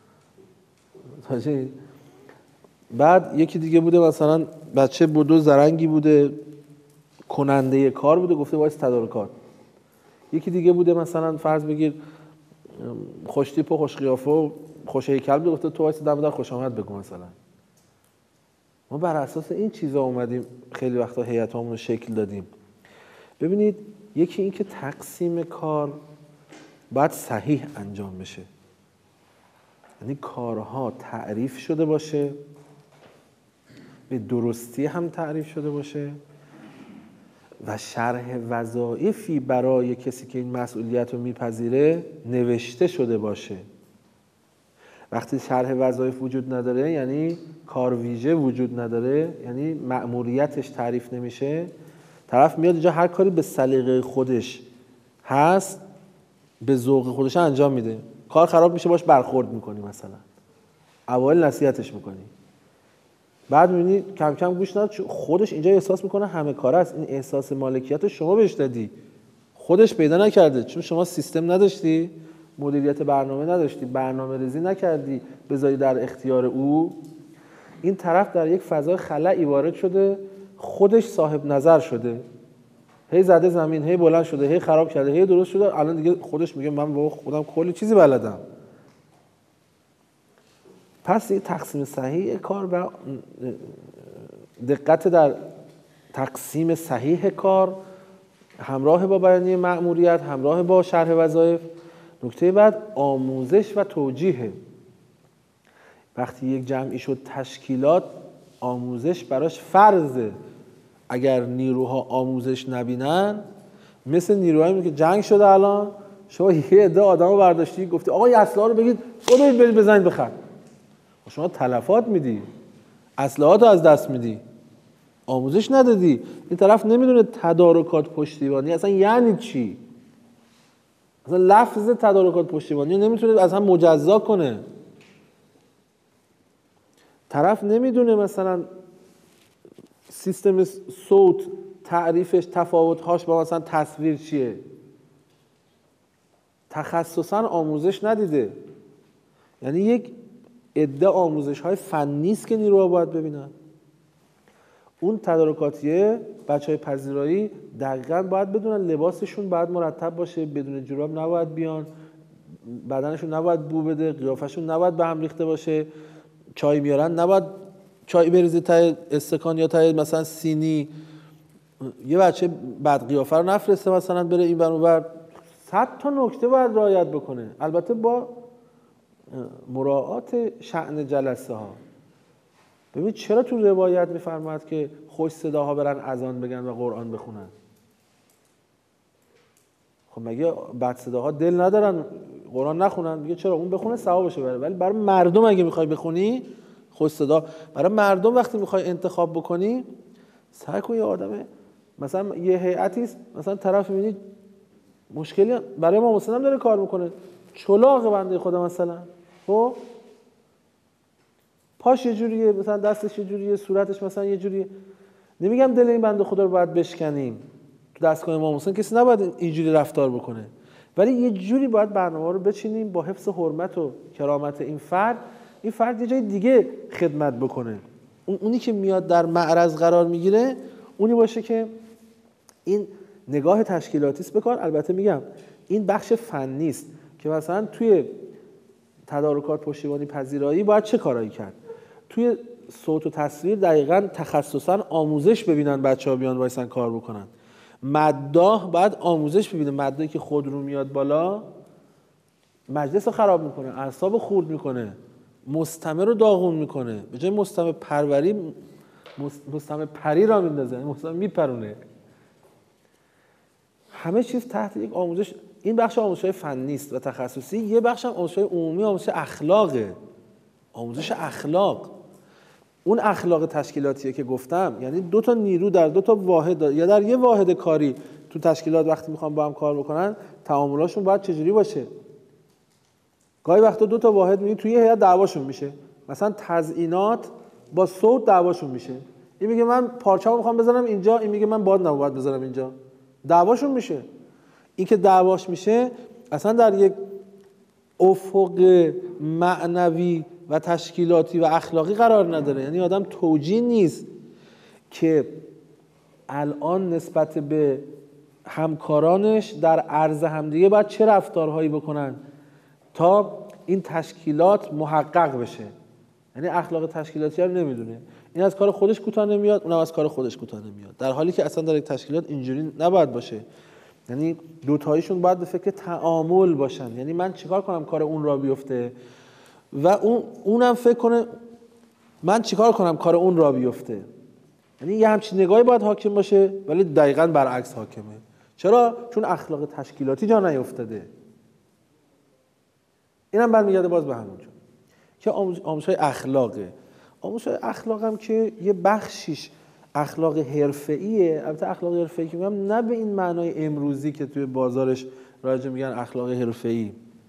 A: بعد یکی دیگه بوده مثلا بچه بدو زرنگی بوده، کننده کار بوده، گفته وایس تدارکات. یکی دیگه بوده مثلا فرض بگیر خوش تیپ و خوش قیافه و خوش هیکل بوده، گفته تو وایس دم در خوش آمد بگو مثلا. ما بر اساس این چیزا اومدیم خیلی وقتا هیئتامون رو شکل دادیم. ببینید یکی این که تقسیم کار باید صحیح انجام بشه، یعنی کارها تعریف شده باشه، به درستی هم تعریف شده باشه و شرح وظایفی برای کسی که این مسئولیت رو میپذیره نوشته شده باشه. وقتی شرح وظایف وجود نداره، یعنی کار ویژه وجود نداره، یعنی مأموریتش تعریف نمیشه، طرف میاد اینجا هر کاری به سلیقه خودش هست به ذوق خودش انجام میده، کار خراب میشه باش برخورد میکنی، مثلا اوایل نصیحتش میکنی، بعد میبینی کم کم گوش نداد، خودش اینجا احساس میکنه همه کار است. این احساس مالکیت رو شما بهش دادی، خودش پیدا نکرده، چون شما سیستم نداشتی، مدیریت برنامه نداشتی، برنامه ریزی نکردی بذاری در اختیار او. این طرف در یک فضای خلأی وارد شده، خودش صاحب نظر شده، هی زده زمین، هی بلند شده، هی خراب کرده، هی درست شده، الان دیگه خودش میگه من با خودم کلی چیزی بلدم. پس این تقسیم صحیح کار و دقت در تقسیم صحیح کار همراه با بیانیه مأموریت، همراه با شرح وظایف. نکته بعد آموزش و توجیه. وقتی یک جمعی شد تشکیلات، آموزش براش فرضه. اگر نیروها آموزش نبینن، مثل نیروهایی که جنگ شده الان، شما یه عده آدمو برداشتی گفتی آقا این اسلحه رو بگید برید برید بزنید بخر، شما تلفات میدی، اسلحه‌ات رو از دست میدی، آموزش ندادی. این طرف نمیدونه تدارکات پشتیبانی اصلا یعنی چی، اصلا لفظ تدارکات پشتیبانی نمیتونه اصلا مجزا کنه. طرف نمیدونه مثلا سیستم صوت تعریفش تفاوت‌هاش با مثلا تصویر چیه، تخصصاً آموزش ندیده. یعنی یک عده آموزش‌های فنی است که نیروها باید ببینن. اون تدارکاتیه بچهای پذیرایی دقیقاً باید بدونن لباسشون باید مرتب باشه، بدون جوراب نباید بیان، بدنشون نباید بو بده، قیافشون نباید به هم ریخته باشه، چای میارن نباید چای بریزه ته استکان یا ته مثلا سینی، یه بچه بد قیافه رو نفرسته مثلا بره این ور اون ور. صد تا نکته باید رعایت بکنه، البته با مراعات شأن جلسه ها. ببین چرا تو روایت میفرماید که خوش صداها برن اذان بگن و قرآن بخونن؟ خب مگه بد صداها دل ندارن قرآن نخونن؟ میگه چرا؟ اون بخونه ثوابشه بره. ولی برای مردم اگه میخوای بخونی خوش صدا، برای مردم وقتی میخوای انتخاب بکنی، سعی کن یه آدمه مثلا یه هیئتی است، مثلا طرف میبینی مشکلی برای ما مسلم داره کار میکنه، چلاق بنده خدا مثلا، خب پاش یه جوریه، مثلا دستش یه جوریه، صورتش مثلا یه جوریه. نمیگم دل این بنده خدا رو باید بشکنیم، تو دستگاه امام حسین کسی نباید اینجوری رفتار بکنه، ولی یه جوری باید برنامه رو بچینیم با حفظ حرمت و کرامت این فرد. این فرد یه جای دیگه خدمت بکنه، اون اونی که میاد در معرض قرار میگیره اونی باشه که این نگاه تشکیلاتی است به کار. البته میگم این بخش فنی است که مثلا توی تدارکات پشتیبانی پذیرایی باید چه کارایی کرد. توی صوت و تصویر دقیقاً تخصصاً آموزش ببینن، بچه‌ها بیان وایسن کار بکنن. مداح باید آموزش ببینه، مداحی که خود رو میاد بالا مجلس رو خراب میکنه، اعصاب خورد میکنه، مستمع رو داغون میکنه، به جای مستمع پروری مستمع پری را میندازه، مستمع میپرونه. همه چیز تحت یک آموزش. این بخش آموزش‌های فنی است و تخصصی، یه بخش هم آموزش‌های عمومی، آموزش اخلاقه، آموزش اخلاق. اون اخلاق تشکیلاتیه که گفتم، یعنی دو تا نیرو در دو تا واحد یا در یه واحد کاری تو تشکیلات وقتی میخوان با هم کار بکنن، تعاملاشون باید چجوری باشه؟ گاهی وقتا دو تا واحد میگی توی هیئت دعواشون میشه، مثلا تزیینات با صوت دعواشون میشه. این میگه من پارچه‌مو میخوام بذارم اینجا، این میگه من باد نباید بذارم اینجا، دعواشون میشه. این که دعواش میشه اصلا در یک افق معنوی و تشکیلاتی و اخلاقی قرار نداره. یعنی آدم توجیه نیست که الان نسبت به همکارانش در عرض همدیگه باید چه رفتارهایی بکنن تا این تشکیلات محقق بشه. یعنی اخلاق تشکیلاتی رو نمیدونه، این از کار خودش کوتاه نمیاد، اونم از کار خودش کوتاه نمیاد، در حالی که اصلا در یک تشکیلات اینجوری نباید باشه. یعنی دوتاییشون باید به فکر تعامل باشن. یعنی من چیکار کنم کار اون را بیفته و اون اونم فکر کنه من چیکار کنم کار اون را بیفته. یعنی یه همچین نگاهی باید حاکم باشه، ولی دقیقاً برعکس حاکمه. چرا؟ چون اخلاق تشکیلاتی جا نیفتاده. اینم برمیگرده باز به همونجا که آموزش‌های اخلاقه. آموزش‌های اخلاق هم که یه بخشیش اخلاق حرفه‌ایه. البته اخلاق حرفه‌ای که میگم نه به این معنای امروزی که توی بازارش راجع میگن اخلاق حرفه‌ای.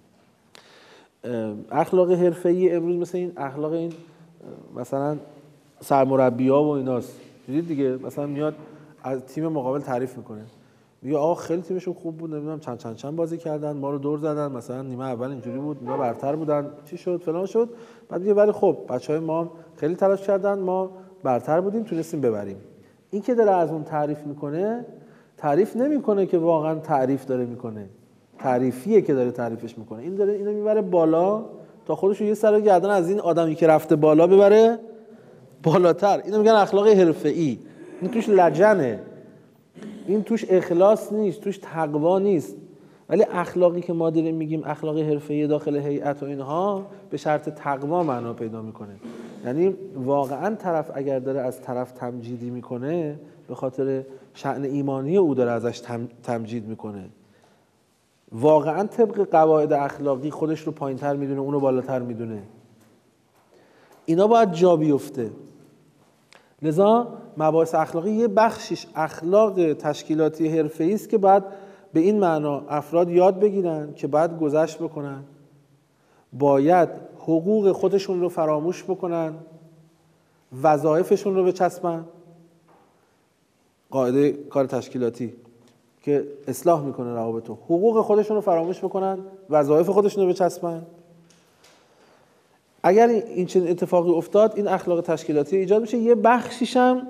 A: اخلاق حرفه‌ای امروز مثل این اخلاق این مثلا سرمربی‌ها و ایناست. دیدید دیگه، مثلا میاد از تیم مقابل تعریف میکنه، میگه آقا خیلی تیمشون خوب بود، نمیدونم چند چند چند بازی کردن، ما رو دور زدن، مثلا نیمه اول اینجوری بود، ما برتر بودن، چی شد فلان شد. بعد میگه ولی خب بچهای ما خیلی تلاش کردن، ما برتر بودیم، تونستیم ببریم. این که داره از اون تعریف میکنه، تعریف نمیکنه که واقعا تعریف داره میکنه، تعریفیه که داره تعریفش میکنه. این داره اینو میبره بالا تا خودش رو یه سر گردن از این آدمی که رفته بالا ببره بالاتر. اینو میگن اخلاق حرفه‌ای. این توش لجنه، این توش اخلاص نیست، توش تقوا نیست. ولی اخلاقی که ما داریم میگیم اخلاق حرفه‌ای داخل هیئت و اینها به شرط تقوا معنا پیدا میکنه. یعنی واقعا طرف اگر داره از طرف تمجیدی میکنه، به خاطر شأن ایمانی او داره ازش تم، تمجید میکنه. واقعا طبق قواعد اخلاقی خودش رو پایینتر میدونه، اونو بالاتر میدونه. اینا باید جا بیفته. لذا مباحث اخلاقی یه بخشش اخلاق تشکیلاتی حرفه‌ای است که باید به این معنا افراد یاد بگیرن که باید گذشت بکنن، باید حقوق خودشون رو فراموش بکنن، وظایفشون رو بچسبن. قاعده کار تشکیلاتی که اصلاح میکنه روابط، حقوق خودشون رو فراموش بکنن، وظایف خودشون رو بچسبن. اگر این چنین اتفاقی افتاد، این اخلاق تشکیلاتی ایجاد میشه. یه بخشیش هم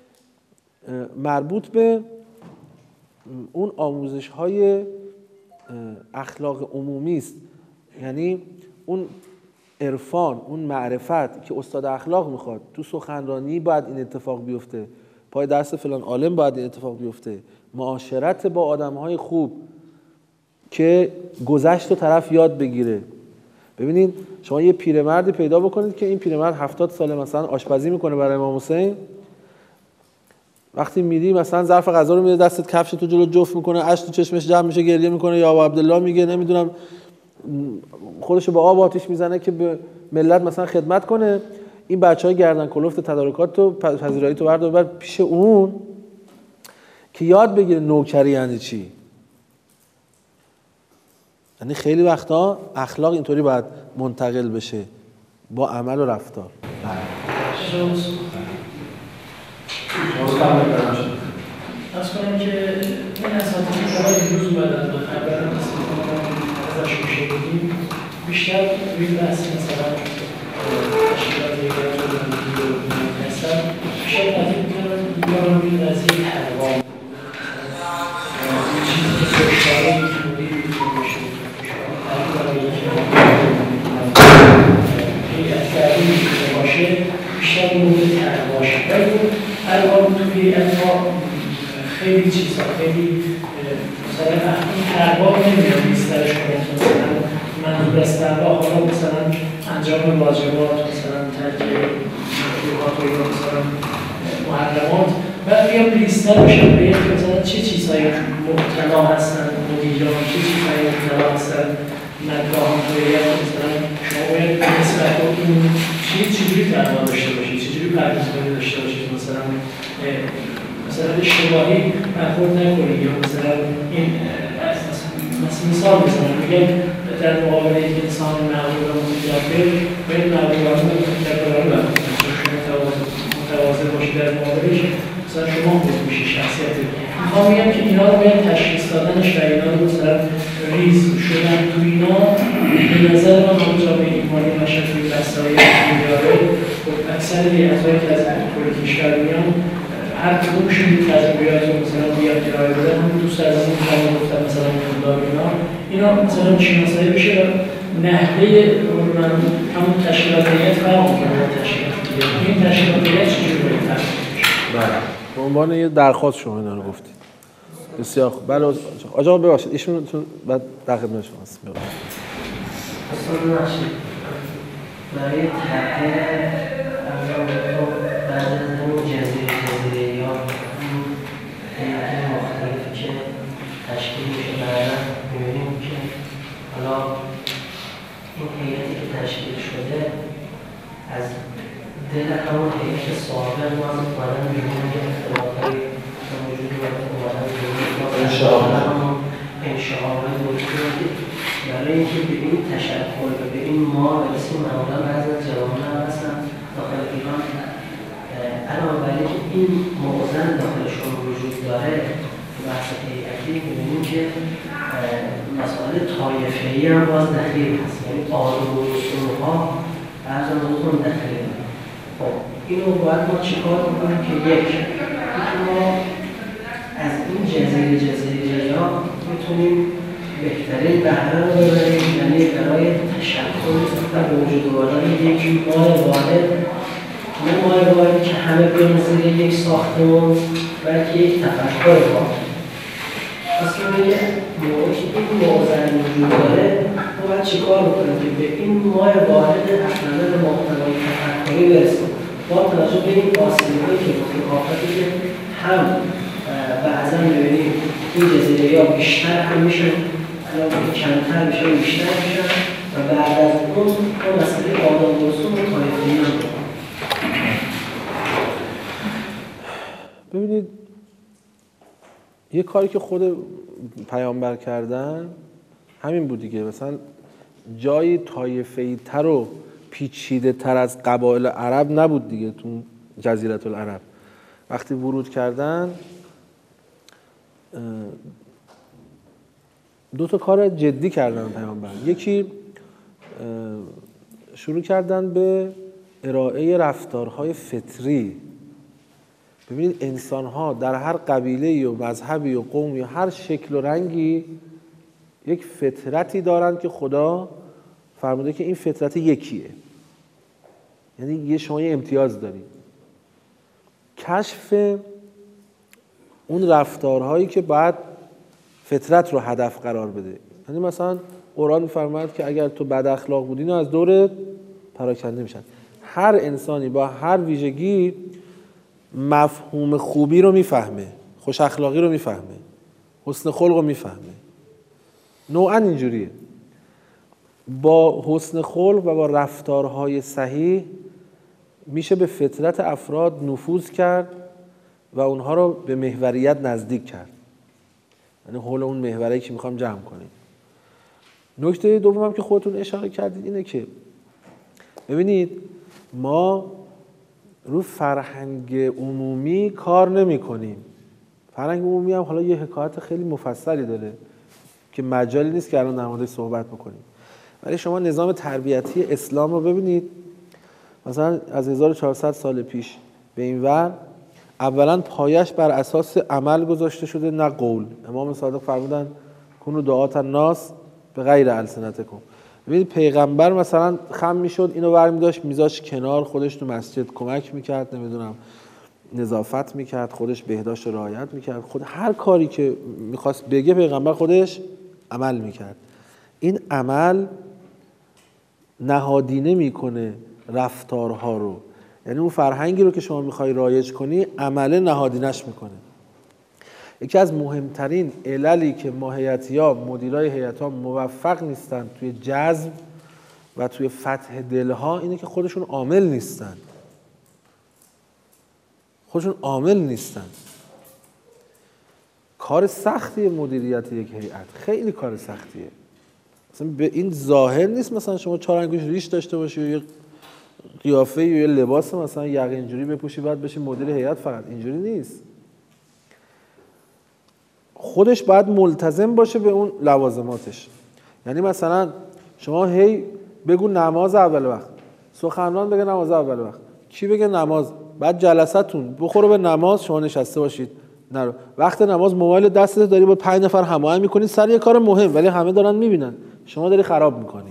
A: مربوط به اون آموزش‌های اخلاق عمومی است. یعنی اون عرفان، اون معرفت که استاد اخلاق میخواد، تو سخنرانی باید این اتفاق بیفته، پای درس فلان عالم باید این اتفاق بیفته، معاشرت با آدم‌های خوب که گذشت و طرف یاد بگیره. ببینید شما یه پیرمردی پیدا بکنید که این پیرمرد هفتاد ساله مثلا آشپزی میکنه برای امام حسین، وقتی میری مثلا ظرف غذا رو میده دستت، کفش تو جلو جفت میکنه، اشک تو چشمش جمع میشه، گریه میکنه، یا ابو عبدالله میگه، نمیدونم خودشو با آب آتیش میزنه که به ملت مثلا خدمت کنه. این بچهای گردن کلفت تدارکات تو پذیرایی تو بردار بر پیش اون که یاد بگیره نوکری یعنی چی. یعنی خیلی وقتا اخلاق اینطوری باید منتقل بشه با عمل و رفتار.
D: از کنم که این اساتیدی که باید امروز اومدن و خبر ازش میشه بودیم، بیشتر روی بحث مثلا تشکیلات هیئت رانندگی و هستن، بیشتر تاکید میکنن بیان روی قضیه تقوا، چیزی که سرشاره مدیر میتونه باشه، هیئت کردی میتونه باشه، بیشتر مورد تقواشه. ولی الان توی هیئت‌ها خیلی چیزا، خیلی مثلا این تقوا نمیدونم بیسترش کنید، مثلا منظور از تقوا حالا مثلا انجام واجبات، مثلا ترک مکروهات و یا مثلا محرمات، و بیام بیستر بشن به یک مثلا چه چیزهایی مبتلا هستن مدیران، چه چیزهایی مبتلا هستن مدرسان توی هیئت، مثلا شما باید نسبت به اون چی چجوری تقوا داشته باشید، چجوری پردازگاری داشته باشید، مثلا مثلا اشتباهی برخورد نکنید یا مثلا این مثلا مثال بزنم میگم در مقابل یک انسان معقول و متجبر باید معقولانه و متجبرانه برخورد کنید. شما متواضع باشید در مقابلش، مثلا شما خود میشه شخصیت. میخوام میگم که اینا رو باید تشخیص دادنش و اینا رو مثلا ریز شدن تو اینا به نظر من همونجا به ایمانی بشن توی بستایی میاره. اکثر ریاضایی که از کل کشور میان هر کدومشون این تجربیات رو مثلا بیاد ارائه بدن، همون دوست از این کلام گفتن مثلا مقدار اینا اینا مثلا شناسایی بشه و نحوه همون تشکیلات هیئت فرق میکنه با تشکیلات دیگه. این تشکیلات هیئت چجوری باید فرق میشه؟
A: بله، به عنوان یه درخواست شما اینا رو گفتید. بسیار خوب. بله آقا ببخشید ایشون بعد در خدمت شما هستم.
E: اصلا نشید برای تغییر بعد از اون جزیره جزیره یا هیئت مختلفی که تشکیل میشه بعدا میبینیم که حالا این هیئتی که تشکیل شده از دل همون هیئت سابق ما هم اومدن میبینیم که اختلافایی وجود اومدن میبینیم همون انشاءالله وجود برای اینکه به این تشکل و به این ما برسیم. معمولا بعضی از جوانان هم هستن داخل ایران علاوه بر اینکه این موزن داخلشون وجود داره بحث هیئتی می‌بینیم که مسائل طایفه‌ای هم باز دخیل هست، یعنی آرون و رسوم‌ها بعضی موضوع دخیل هست. خب اینو باید ما چیکار بکنیم که یک اینکه ما از این جزیره جزیره ها میتونیم بهترین بهره رو ببریم، یعنی برای تشکل و وجود آوردن یک مال واحد، نه مال واحدی که همه بیان زیر یک ساختمان، بلکه یک تفکر واحد. اصلا میگه موقعی که این موضوع وجود داره ما باید چیکار بکنیم که به این مال واحد اصلا محتوای تفکری برسیم با توجه به این آسیب‌هایی که آفتی که هم بعضا می‌بینیم این جزیره‌ها بیشتر هم میشن، الان کمتر میشن بیشتر میشن و بعد از اون اون مسئله آدم و رسوم و طایفه‌ای هم.
A: ببینید یه کاری که خود پیامبر کردن همین بود دیگه. مثلا جایی طایفه‌ای تر و پیچیده تر از قبایل عرب نبود دیگه. تو جزیره العرب وقتی ورود کردن دو تا کار جدی کردن پیامبر. یکی شروع کردن به ارائه رفتارهای فطری. ببینید انسان‌ها در هر قبیله‌ای و مذهبی و قومی و هر شکل و رنگی یک فطرتی دارن که خدا فرموده که این فطرت یکیه، یعنی یه شما یه امتیاز دارید. کشف اون رفتارهایی که باید فطرت رو هدف قرار بده. یعنی مثلا قرآن می‌فرماید که اگر تو بد اخلاق بودی از دورت پراکنده میشن. هر انسانی با هر ویژگی مفهوم خوبی رو میفهمه، خوش اخلاقی رو میفهمه، حسن خلق رو میفهمه. نوعا اینجوریه. با حسن خلق و با رفتارهای صحیح میشه به فطرت افراد نفوذ کرد و اونها رو به محوریت نزدیک کرد. یعنی حول اون محوری که میخوام جمع کنیم. نکته دومم که خودتون اشاره کردید اینه که ببینید ما رو فرهنگ عمومی کار نمی کنیم. فرهنگ عمومی هم حالا یه حکایت خیلی مفصلی داره که مجالی نیست که الان در موردش صحبت بکنیم. ولی شما نظام تربیتی اسلام رو ببینید، مثلا از هزار و چهارصد سال پیش به این ور اولا پایش بر اساس عمل گذاشته شده نه قول. امام صادق فرمودن کنو دعات الناس به غیر السنتکم. ببینید پیغمبر مثلا خم میشد اینو برمی داشت میذاش کنار، خودش تو مسجد کمک میکرد، نمیدونم نظافت میکرد، خودش بهداشت رعایت میکرد، خود هر کاری که میخواست بگه پیغمبر خودش عمل میکرد. این عمل نهادینه میکنه رفتارها رو، یعنی اون فرهنگی رو که شما میخوای رایج کنی عمل نهادینش میکنه. یکی از مهمترین عللی که ما هیئتی‌ها مدیرای هیئت‌ها موفق نیستن توی جذب و توی فتح دلها اینه که خودشون عامل نیستن. خودشون عامل نیستن. کار سختیه مدیریت یک هیئت، خیلی کار سختیه. مثلا به این ظاهر نیست مثلا شما چهار انگوش ریش داشته باشی و یه قیافه یا یه لباس مثلا یقه اینجوری بپوشی بعد بشی مدیر هیئت، فقط اینجوری نیست. خودش باید ملتزم باشه به اون لوازماتش. یعنی مثلا شما هی بگو نماز اول وقت، سخنران بگه نماز اول وقت، کی بگه نماز، بعد جلساتون بخوره به نماز، شما نشسته باشید نرو وقت نماز موبایل دستت داری با پنج نفر هماهنگ می‌کنی سر یه کار مهم، ولی همه دارن می‌بینن، شما داری خراب می‌کنی.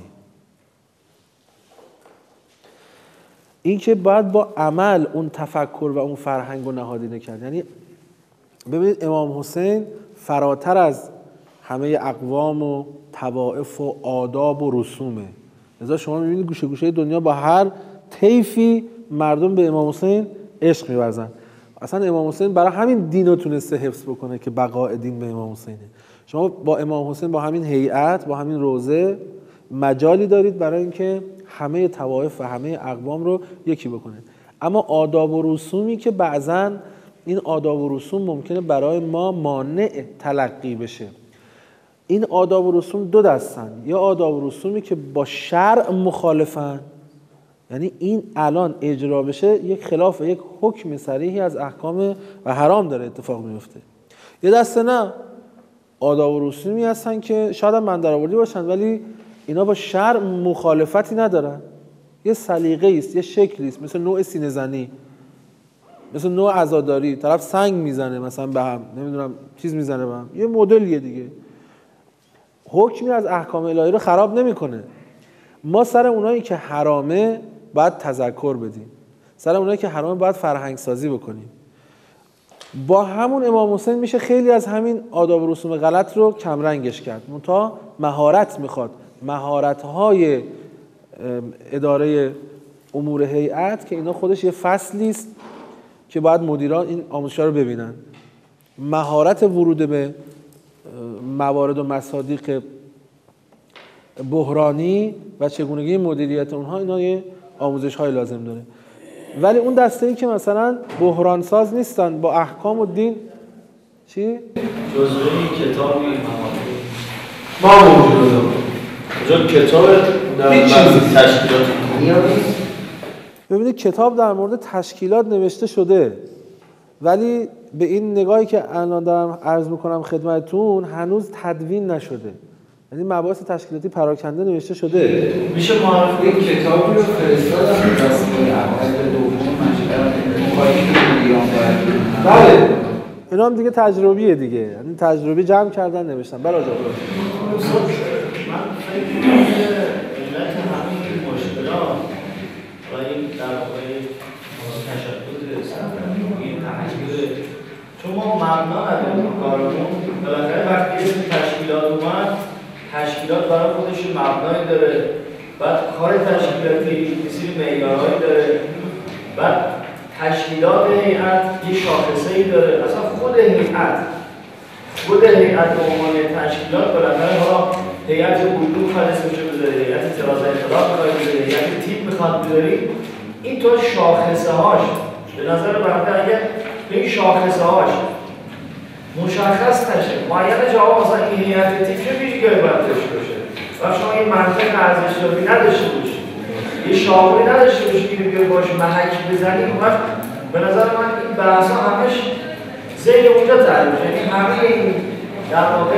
A: این که باید با عمل اون تفکر و اون فرهنگ رو نهادینه کرد. یعنی ببینید امام حسین فراتر از همه اقوام و طوائف و آداب و رسومه. لذا شما می‌بینید گوشه گوشه دنیا با هر طیفی مردم به امام حسین عشق می‌ورزن. اصلا امام حسین برای همین دین رو تونسته حفظ بکنه که بقاء دین به امام حسینه. شما با امام حسین با همین هیئت، با همین روزه مجالی دارید برای اینکه همه طوائف و همه اقوام رو یکی بکنه. اما آداب و رسومی که بعضاً این آداب و رسوم ممکنه برای ما مانع تلقی بشه. این آداب و رسوم دو دستن، یا آداب و رسومی که با شرع مخالفن، یعنی این الان اجرا بشه یک خلاف یک حکم صریحی از احکام و حرام داره اتفاق میفته. یه دسته نه، آداب و رسومی هستن که شاید من درآوردی باشن ولی اینا با شرع مخالفتی ندارن، یه سلیقه‌ای است، یه شکلی است، مثل نوع سینه زنی، مثل نوع عزاداری، طرف سنگ میزنه مثلا به هم، نمیدونم چیز میزنه به هم، یه مدلیه دیگه. حکمی از احکام الهی رو خراب نمیکنه. ما سر اونایی که حرامه باید تذکر بدیم، سر اونایی که حرامه باید فرهنگ سازی بکنیم. با همون امام حسین میشه خیلی از همین آداب و رسوم غلط رو کمرنگش کرد. منتها مهارت میخواد، مهارت‌های اداره امور هیئت که اینا خودش یه فصلی است که باید مدیران این آموزش‌ها رو ببینن. مهارت ورود به موارد و مصادیق بحرانی و چگونگی مدیریت اونها، اینا یه آموزش‌های لازم داره. ولی اون دسته‌ای که مثلا بحران ساز نیستن با احکام و دین، چی؟
C: جزوه کتابی ما موجود دارم کتاب در بحث تشکیلات نیست.
A: ببینید کتاب در مورد تشکیلات نوشته شده، ولی به این نگاهی که الان دارم عرض میکنم خدمتتون هنوز تدوین نشده. یعنی مباحث تشکیلاتی پراکنده نوشته شده.
C: میشه معرفی
B: این کتابی رو فرستادم رسمی اول دوم مشورت مقایسه مدیران باید.
A: بله اینا هم دیگه تجربیه دیگه، یعنی تجربی جمع کردن نوشتن. بله آجا
C: من فکر می‌کنم که علت همین مشکلات و این در واقع تشدد این تحقیق، چون ما مبنا نداریم کارمون، بالاخره وقتی اسم تشکیلات اومد، تشکیلات برای خودش مبنایی داره، بعد کار تشکیلاتی یه سری معیارهایی داره، بعد تشکیلات هیئت یه شاخصه‌ای داره. اصلا خود هیئت خود هیئت به عنوان تشکیلات بالاخره حالا هیئت علوم فلسفه بذاری، هیئت تراز انقلاب می‌خواد بذاری، هیئت تیپ می‌خواد بذاری، این تو شاخصه‌هاش به نظر بنده اگه به این شاخصه‌هاش مشخص نشه، معین جواب مثلا این هیئت تیپ چه ویژگی‌هایی باید داشته باشه و شما این منطق ارزش‌یابی نداشته باشید، یه شاخصی نداشته باشید که بیاید باش محک بزنید، اون وقت به نظر من این بحث‌ها همش ذهن اونجا تعریف میشه. یعنی همه این در واقع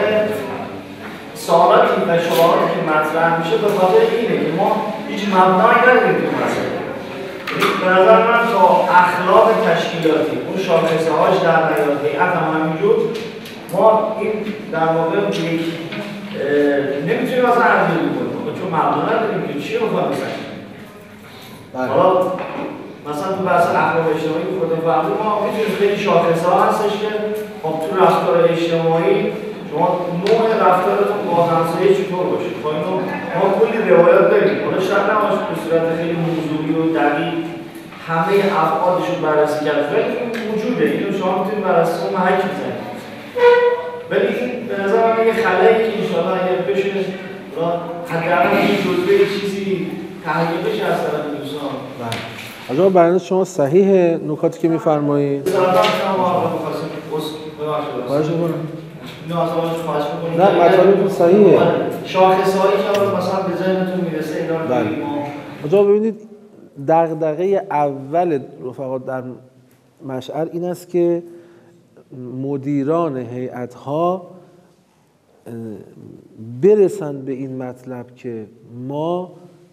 C: سوالاتی و شبهاتی که مطرح میشه به خاطر اینه که ما هیچ مبنایی نداریم تو مسئله. به نظر من با اخلاق تشکیلاتی اون شاخصه‌هاش در نیاد هیئت هم همینجور، ما این در واقع یک نمیتونیم اصلا ارزیابی کنیم چون مبنا نداریم که چی رو می‌خوام بسنیم. حالا مثلا تو بحث اخلاق اجتماعی که خودمون فهمید ما میتونیم خیلی شاخصه‌ها هستش که خب تو رفتار اجتماعی شما نوع رفتارتون با همسایه چطور باشه. خب اینو ما کلی روایات داریم. حالا شاید نباشه به صورت خیلی موضوعی و دقیق همه افعالش رو بررسی کرد، ولی این وجوده، اینو شما میتونید بررسی کنید و حک بزنید. ولی این به نظر من یه خلایی که انشاءالله اگر بشه حداقل این جزوه چیزی تحقیق بشه از طرف دوستان
A: آقا برنامه شما صحیحه نکاتی که می‌فرمایید؟ نه مطالب صحیحه.
C: شاخصهایی که مثلا به ذهنتون میرسه اینا رو بگیم.
A: آقا ببینید دغدغه اول رفقا در مشعر این است که مدیران هیئت‌ها برسند به این مطلب که ما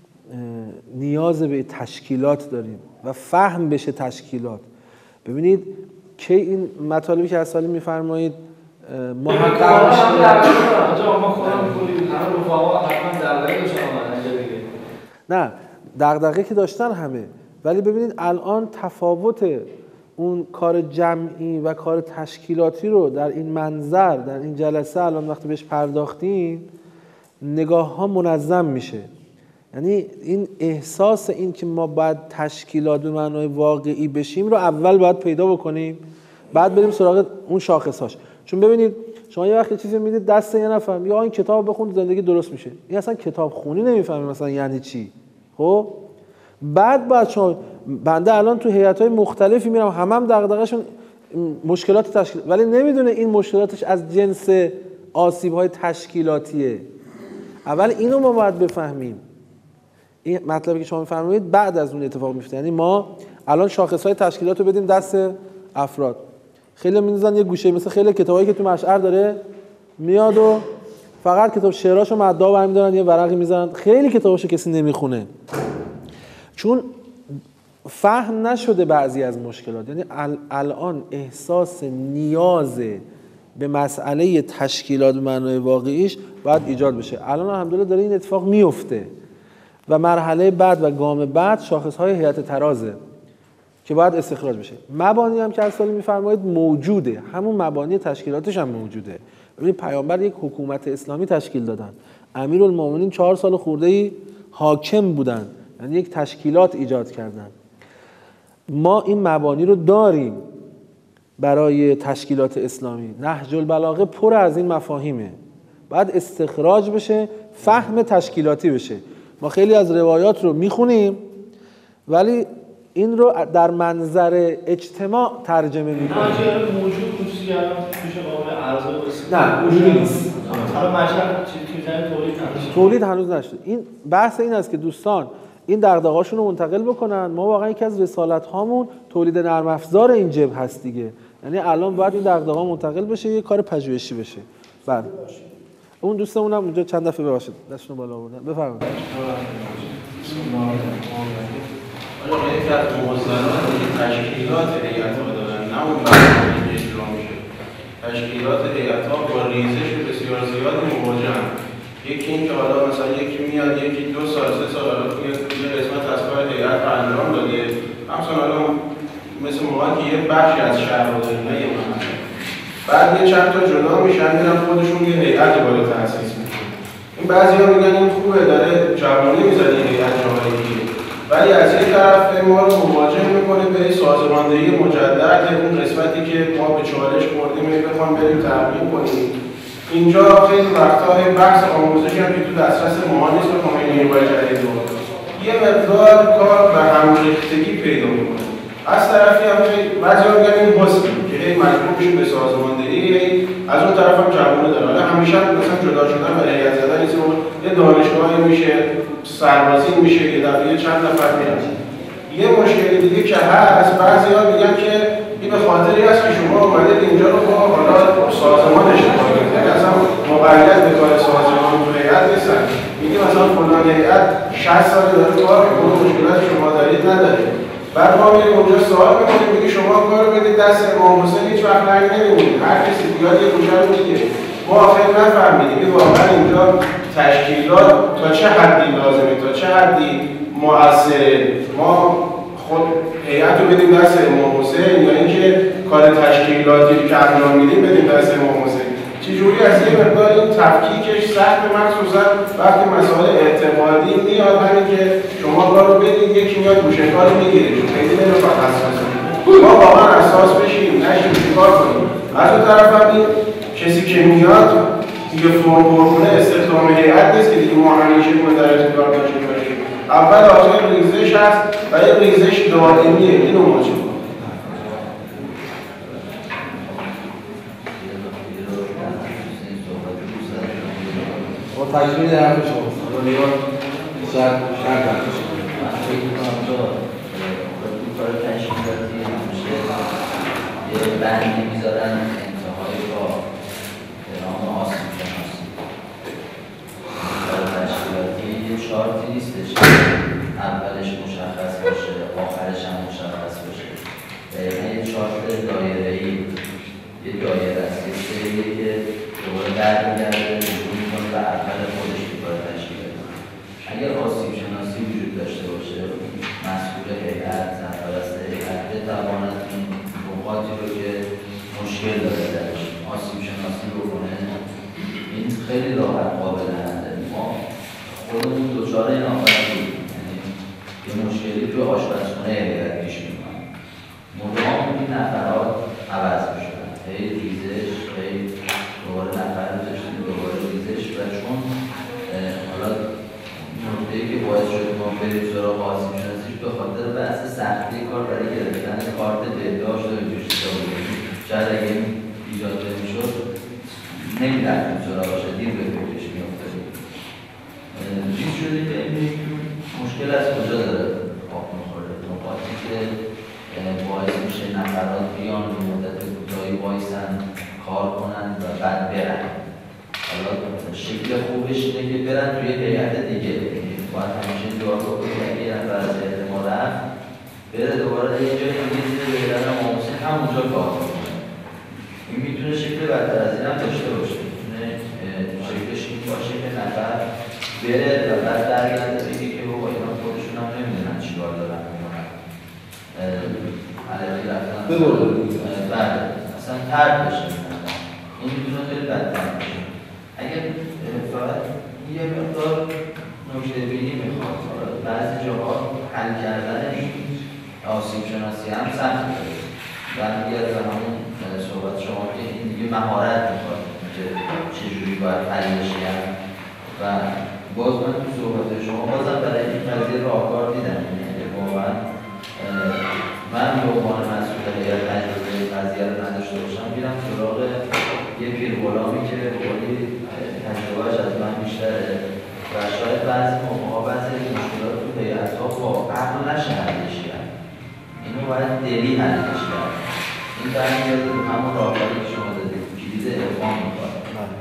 A: نیاز به تشکیلات داریم و فهم بشه تشکیلات. ببینید که این مطالبی که اصلا میفرمایید محقق میشه.
C: آنجا ما خودمون می‌کنیم همه رفقا حتما دغدغه داشتن اینجا دیگه.
A: نه دغدغه که داشتن همه، ولی ببینید الان تفاوت اون کار جمعی و کار تشکیلاتی رو در این منظر در این جلسه الان وقتی بهش پرداختیم نگاه ها منظم میشه. یعنی این احساس این که ما باید تشکیلات به معنای واقعی بشیم رو اول باید پیدا بکنیم، بعد بریم سراغ اون شاخصاش. چون ببینید شما یه وقتی چیزی میدید دست یه نفر یا این کتاب بخون زندگی درست میشه، این اصلا کتاب خونی نمیفهمه مثلا یعنی چی. خب بعد بعد شما بنده الان تو هیئت‌های مختلفی میرم همه هم دغدغه‌شون مشکلات تشکیل، ولی نمیدونه این مشکلاتش از جنس آسیب‌های تشکیلاتیه. اول اینو ما باید بفهمیم. این مطلبی که شما می‌فرمایید بعد از اون اتفاق میفته. یعنی ما الان شاخص‌های تشکیلات رو بدیم دست افراد. خیلی می‌نویسن یه گوشه مثل خیلی کتابایی که تو مشعر داره میاد و فقط کتاب شعراشو مدعا برمی‌دارن یه ورقی می‌ذارن، خیلی کتاباشو کسی نمیخونه. چون فهم نشده بعضی از مشکلات. یعنی الان احساس نیاز به مسئله تشکیلات به معنای واقعیش باید ایجاد بشه. الان الحمدلله داره این اتفاق میفته و مرحله بعد و گام بعد شاخص‌های هیئت ترازه که باید استخراج بشه. مبانی هم که از سالی می‌فرمایید موجوده، همون مبانی تشکیلاتش هم موجوده. ببینید پیامبر یک حکومت اسلامی تشکیل دادن، امیرالمومنین چهار سال خورده‌ای حاکم بودن، یعنی یک تشکیلات ایجاد کردن. ما این مبانی رو داریم برای تشکیلات اسلامی. نهج البلاغه پر از این مفاهیمه، باید استخراج بشه، فهم تشکیلاتی بشه. ما خیلی از روایات رو میخونیم ولی این رو در منظر اجتماع ترجمه میکنیم.
C: نه موجود کسی الان توش قابل ارزیابی نیست.
A: نه نیست.
C: حالا مطلب چیزی تولید نشده.
A: تولید هنوز نشده. این بحث این است که دوستان این دغدغه‌هاشون رو منتقل بکنن. ما واقعا یکی از رسالت هامون تولید نرم افزار این جبهه هست دیگه. یعنی الان باید این دغدغه‌ها منتقل بشه، یه کار پژوهشی بشه. بعد اون دوستمون هم اونجا چند دفعه ببخشید دستشون بالا آوردن. بفرمایید.
F: آقا یک از موضوعات تشکیلات هیئت‌ها دارن، نه اون برنامه‌ای که اجرا میشه. تشکیلات هیئت‌ها با ریزش بسیار زیاد مواجهن. یکی این که حالا مثلا یکی میاد یکی دو سال سه سال حالا توی یه قسمت از کار هیئت انجام داده، مثلا حالا مثل موقعی که یه بخشی از شهر رو داریم نه یه منطقه، بعد یه چند تا جدا میشن میرن خودشون یه هیئت دوباره تأسیس میکنن. این بعضی‌ها میگن این خوبه داره جوانی میذاره این هیئت جامعه‌ای، ولی از یک طرف ما رو مواجه میکنه به سازماندهی مجدد اون قسمتی که ما به چالش خوردیم بخوام بریم تغییر کنیم. اینجا خیلی وقتا بحث آموزشی هم که تو دسترس ما نیست و خواهیم نیروهای جدید رو یه مقدار کار به همریختگی پیدا میکنه. از طرفی هم بعضی‌ها میگن این حسنی که هی مجبور میشیم به سازماندهی، از اون طرف هم جوونه داره. حالا همیشه مثلا جدا شدن و هیئت زدن نیست، یه دانشگاهی میشه، سربازی میشه، یه دفعه چند نفر میاد. یه مشکل دیگه که هست بعضی‌ها میگن که این به خاطری هست که شما اومدید اینجا رو با حالا سازمان اشتغال کنید، یعنی اصلا مقید به کار سازمان تو هیئت نیستن. میگه مثلا فلان هیئت شصت سال داره کار میکنه، مشکلات شما دارید ندارید. بعد ما میریم اونجا سوال میکنیم میگه شما کار رو بدید دست امام حسین، هیچ وقت رنگ نمیمونید، هر کسی بیاد یه گوشه رو میگه. ما آخر نفهمیدیم که واقعا اینجا تشکیلات تا چه حدی لازمه، تا چه حدی مؤثره. ما خود هیئت رو بدیم دست امام حسین یا اینکه کار تشکیلاتی که انجام میدیم بدیم دست امام حسین. چجوری از یه مقدار این تفکیکش سخت، مخصوصا وقتی مسائل اعتقادی میاد، همین که شما کار رو بدید یکی میاد گوشه کار رو میگیره، چون خیلی نمیخواد حساس ما واقعا اساس بشیم نشیم چیکار کنیم. از اون طرف هم این کسی که میاد دیگه فرم پر کنه استخدام هیئت نیست که دیگه ما همیشه مدرس کار داشته باشیم. اول آخر ریزش هست و یه ریزش دائمیه. اینو مواجه کنید.
A: با تکمیل حرف شماست. شاید شاید برداشت کنید.
E: من فکر می‌کنم تو تو کار تشکیلاتی همیشه یه بندی می‌ذارن انتهای راه به نام آسیب شناسی. کار تشکیلاتی یه چارتی نیستش اولش مشخص باشه آخرش هم مشخص باشه. دقیقا یه چارت دایره‌ای یه دایره است، یه سریه که دوباره برمیگرده نشون می‌کنه به اول خودش تو کار تشکیلاتی. اگر آسیب شناسی وجود داشته باشه، مسئول هیئت، سرپرست هیئت بتواند این نقاطی رو که مشکل داره درش آسیب شناسی بکنه، این خیلی راحت قابل حله. ما خودمون دچار این آفت بودیم، یعنی یه مشکلی توی آشپزخونه هیئت پیش می‌اومد. مدام این نفرات عوض می‌شدن، هی ریزش، هی دوباره نفر داشتیم، دوباره ریزش و چون حالا نکته‌ای که باعث شد ما بریم سراغ آسیب شناسیش به خاطر بحث سختی کار برای گرفتن کارت بهداشت و اینجور چیزا بود. شاید اگه این ایجاد نمی‌شد نمی‌رفتیم سراغش، دیر به فکرش می‌افتادیم. چیز شده که این مشکل از کجا داره خواب می‌خوره؟ نقاطی که باعث میشه نفرات بیان به مدت کوتاهی وایسن کار کنن و بعد برن. حالا شکل خوبش اینه که برن توی هیئت دیگه، باید همیشه دعا کنید که اگه یه نفر از هیئت ما رفت بره دوباره یه جای دیگه زیر هیئت ماموسین همونجا کار کنه. این میتونه شکل بدتر از این هم داشته باشه، میتونه شکلش این باشه که نفر بره و بعد برگرده بگه که بابا اینا خودشون هم نمیدونن چی کار دارن میکنن، علکی رفتن بله اصلا ترد بشه. این میتونه خیلی بدتر باشه. اگر فقط یه مقدار نکته بینی میخواد، بعضی جاها حل کردن این آسیب شناسی هم سخت داره. برمیگرده به همون صحبت شما که این دیگه مهارت میخواد که چجوری باید حلش کرد و باز من تو صحبت شما بازم برای این قضیه راهکار دیدم. یعنی واقعا من به عنوان مسئول هیئت تجربه قضیه رو نداشته باشم میرم سراغ یه پیر غلامی که بقولی تجربهش از من بیشتره و شاید بعضی موقع‌ها بعضی مشکلات تو هیئت‌ها با عقل نشه حلش کرد. اینو باید دلی حلش کرد. این برمیگرده به همون راهکاری که شما دادید، کلید عرفان می‌خواد.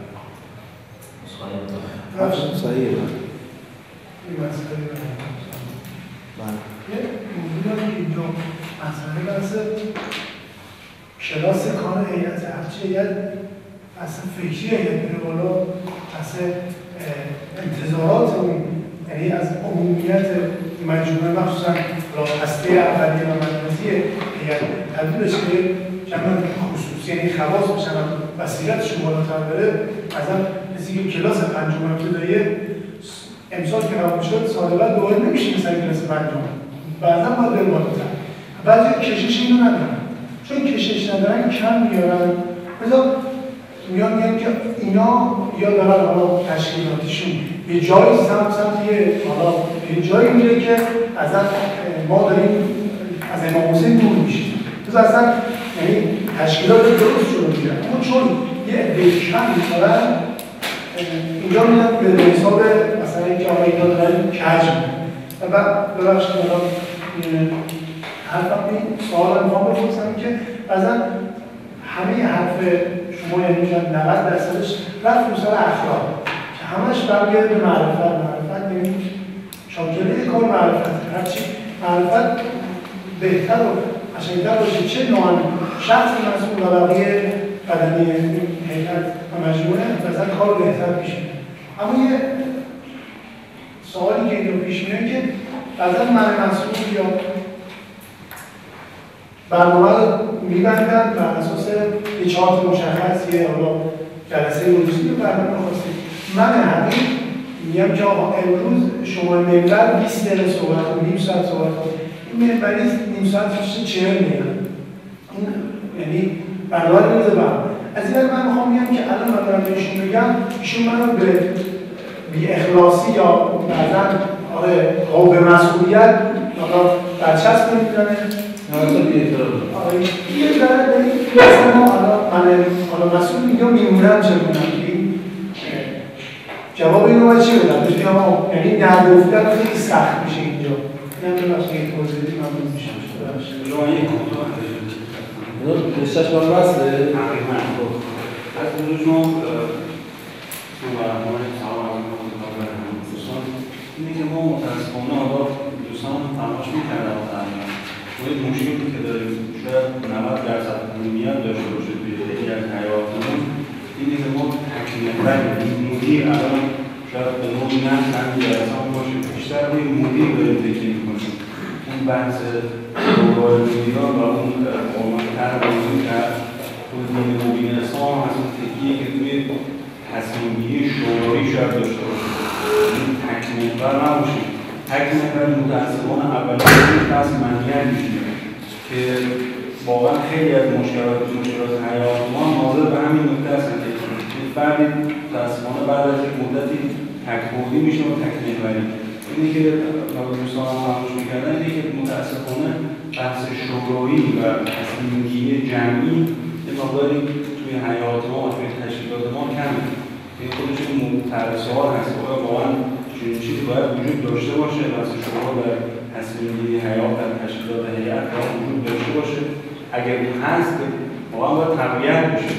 A: بله. صحیحه.
G: این مسئله بله. یه موضوع که اینجا مسئله بحث کلاس کار هیئت، هرچی هیئت اصلا فکری هیئت بره بالا، اصلا انتظارات اون یعنی از عمومیت مجموعه مخصوصا هسته اولیه و مرکزی هیئت تبدیل بشه به جمع خصوصی، یعنی خواص بشن و بصیرتشون بالاتر بره. مثلا کسی که کلاس پنجم ابتدایی امسال که قبول شد سال بعد دوباره نمیشه مثلا کلاس پنجم، بعضا باید بره بالاتر. بعضی کشش اینو ندارن، چون کشش ندارن کم میارن، مثلا میان میگن که اینا یا دارن حالا تشکیلاتیشون یه جایی سمت سمت یه حالا یه جایی میره که اصلا ما داریم از امام حسین دور میشیم. تو اصلا یعنی تشکیلات درست شروع میگیرن، اما چون یه عده کم میکنن اینجا میدن به حساب مثلا اینکه آقا اینا دارن کج و بعد ببخشید حالا حرفم این سوال رو میخوام بپرسم که اصلا همه حرف شما یعنی نود درصدش رفت رو سر اخلاق که همش برگرده به معرفت. معرفت یعنی شاکله کار معرفت، هرچی معرفت بهتر و قشنگتر باشه چه نوع شخص مسئول و بقیه بدنی هیئت و مجموعه مثلا کار بهتر پیش میره. اما یه سوالی که اینجا پیش میره که بعضا من مسئول یا برنامه رو میبندن بر اساس یه چارت مشخص، یه حالا جلسه روزی رو برنامه خواستی. من همین میگم که آقا امروز شما منبر بیست دقیقه صحبت کنید، نیم ساعت صحبت کنید. این منبری نیم ساعت میشه چهل دقیقه. این یعنی برنامه رو میذاره برنامه. از این من میخوام بگم که الان من دارم بهشون میگم ایشون منو به بی اخلاصی یا بعضا آره او به مسئولیت حالا برچسب می‌زنه
C: حتی بی‌احترامی.
G: آره یه ذره ببین مثلا ما حالا من حالا مسئول میگم میمونم چه میمونم جواب اینو باید چی بدم؟ بهش میگم آقا یعنی نگفتن خیلی سخت میشه اینجا. اینم به بخش یک توضیح بدید ممنون میشه.
B: شما یک کوتاه
A: اینو رشته‌اش با هم وصله؟
B: تقریبا از اون شما اسم برنامه سلام علیکم دوستان اینه که ما متاسفانه حالا دوستان تماش می‌کردن تقریبا ما یک مشکلی که داریم شاید نود درصد عمومیت داشته باشه توی یکی از حیاتمون اینه که ما تکمیلاً مدیر الان شاید به نوعی نه چند درصد باشه بیشتر روی مدیر داریم تکیه می‌کنیم اون بحث دوباره مدیران و اون قرمان‌تر بازی کرد خود مبین‌نسان از اون تکیه که توی تصمیم‌گیری شورایی شاید داشته باشه این تکمیل‌بر نباشه تکمیل‌بر متأسفانه اولین این بحث منیت میشه که واقعا خیلی از مشکلات مشکلات حیات ما ناظر به همین نکته هستن که این فردی متأسفانه بعد از یک مدتی تک‌بردی میشه و تکمیل‌بری اینی که دوستان هم فراموش می‌کردن اینه که متأسفانه بحث شورایی و تصمیم‌گیری جمعی یه مقداری توی حیات ما و توی تشکیلات ما کمه این خودش این طرح سوال هست که واقعا چنین چیزی باید وجود داشته باشه بحث شورا در تصمیم‌گیری حیات در تشکیلات هیئت باید وجود داشته باشه اگر این هست واقعا باید تقویت بشه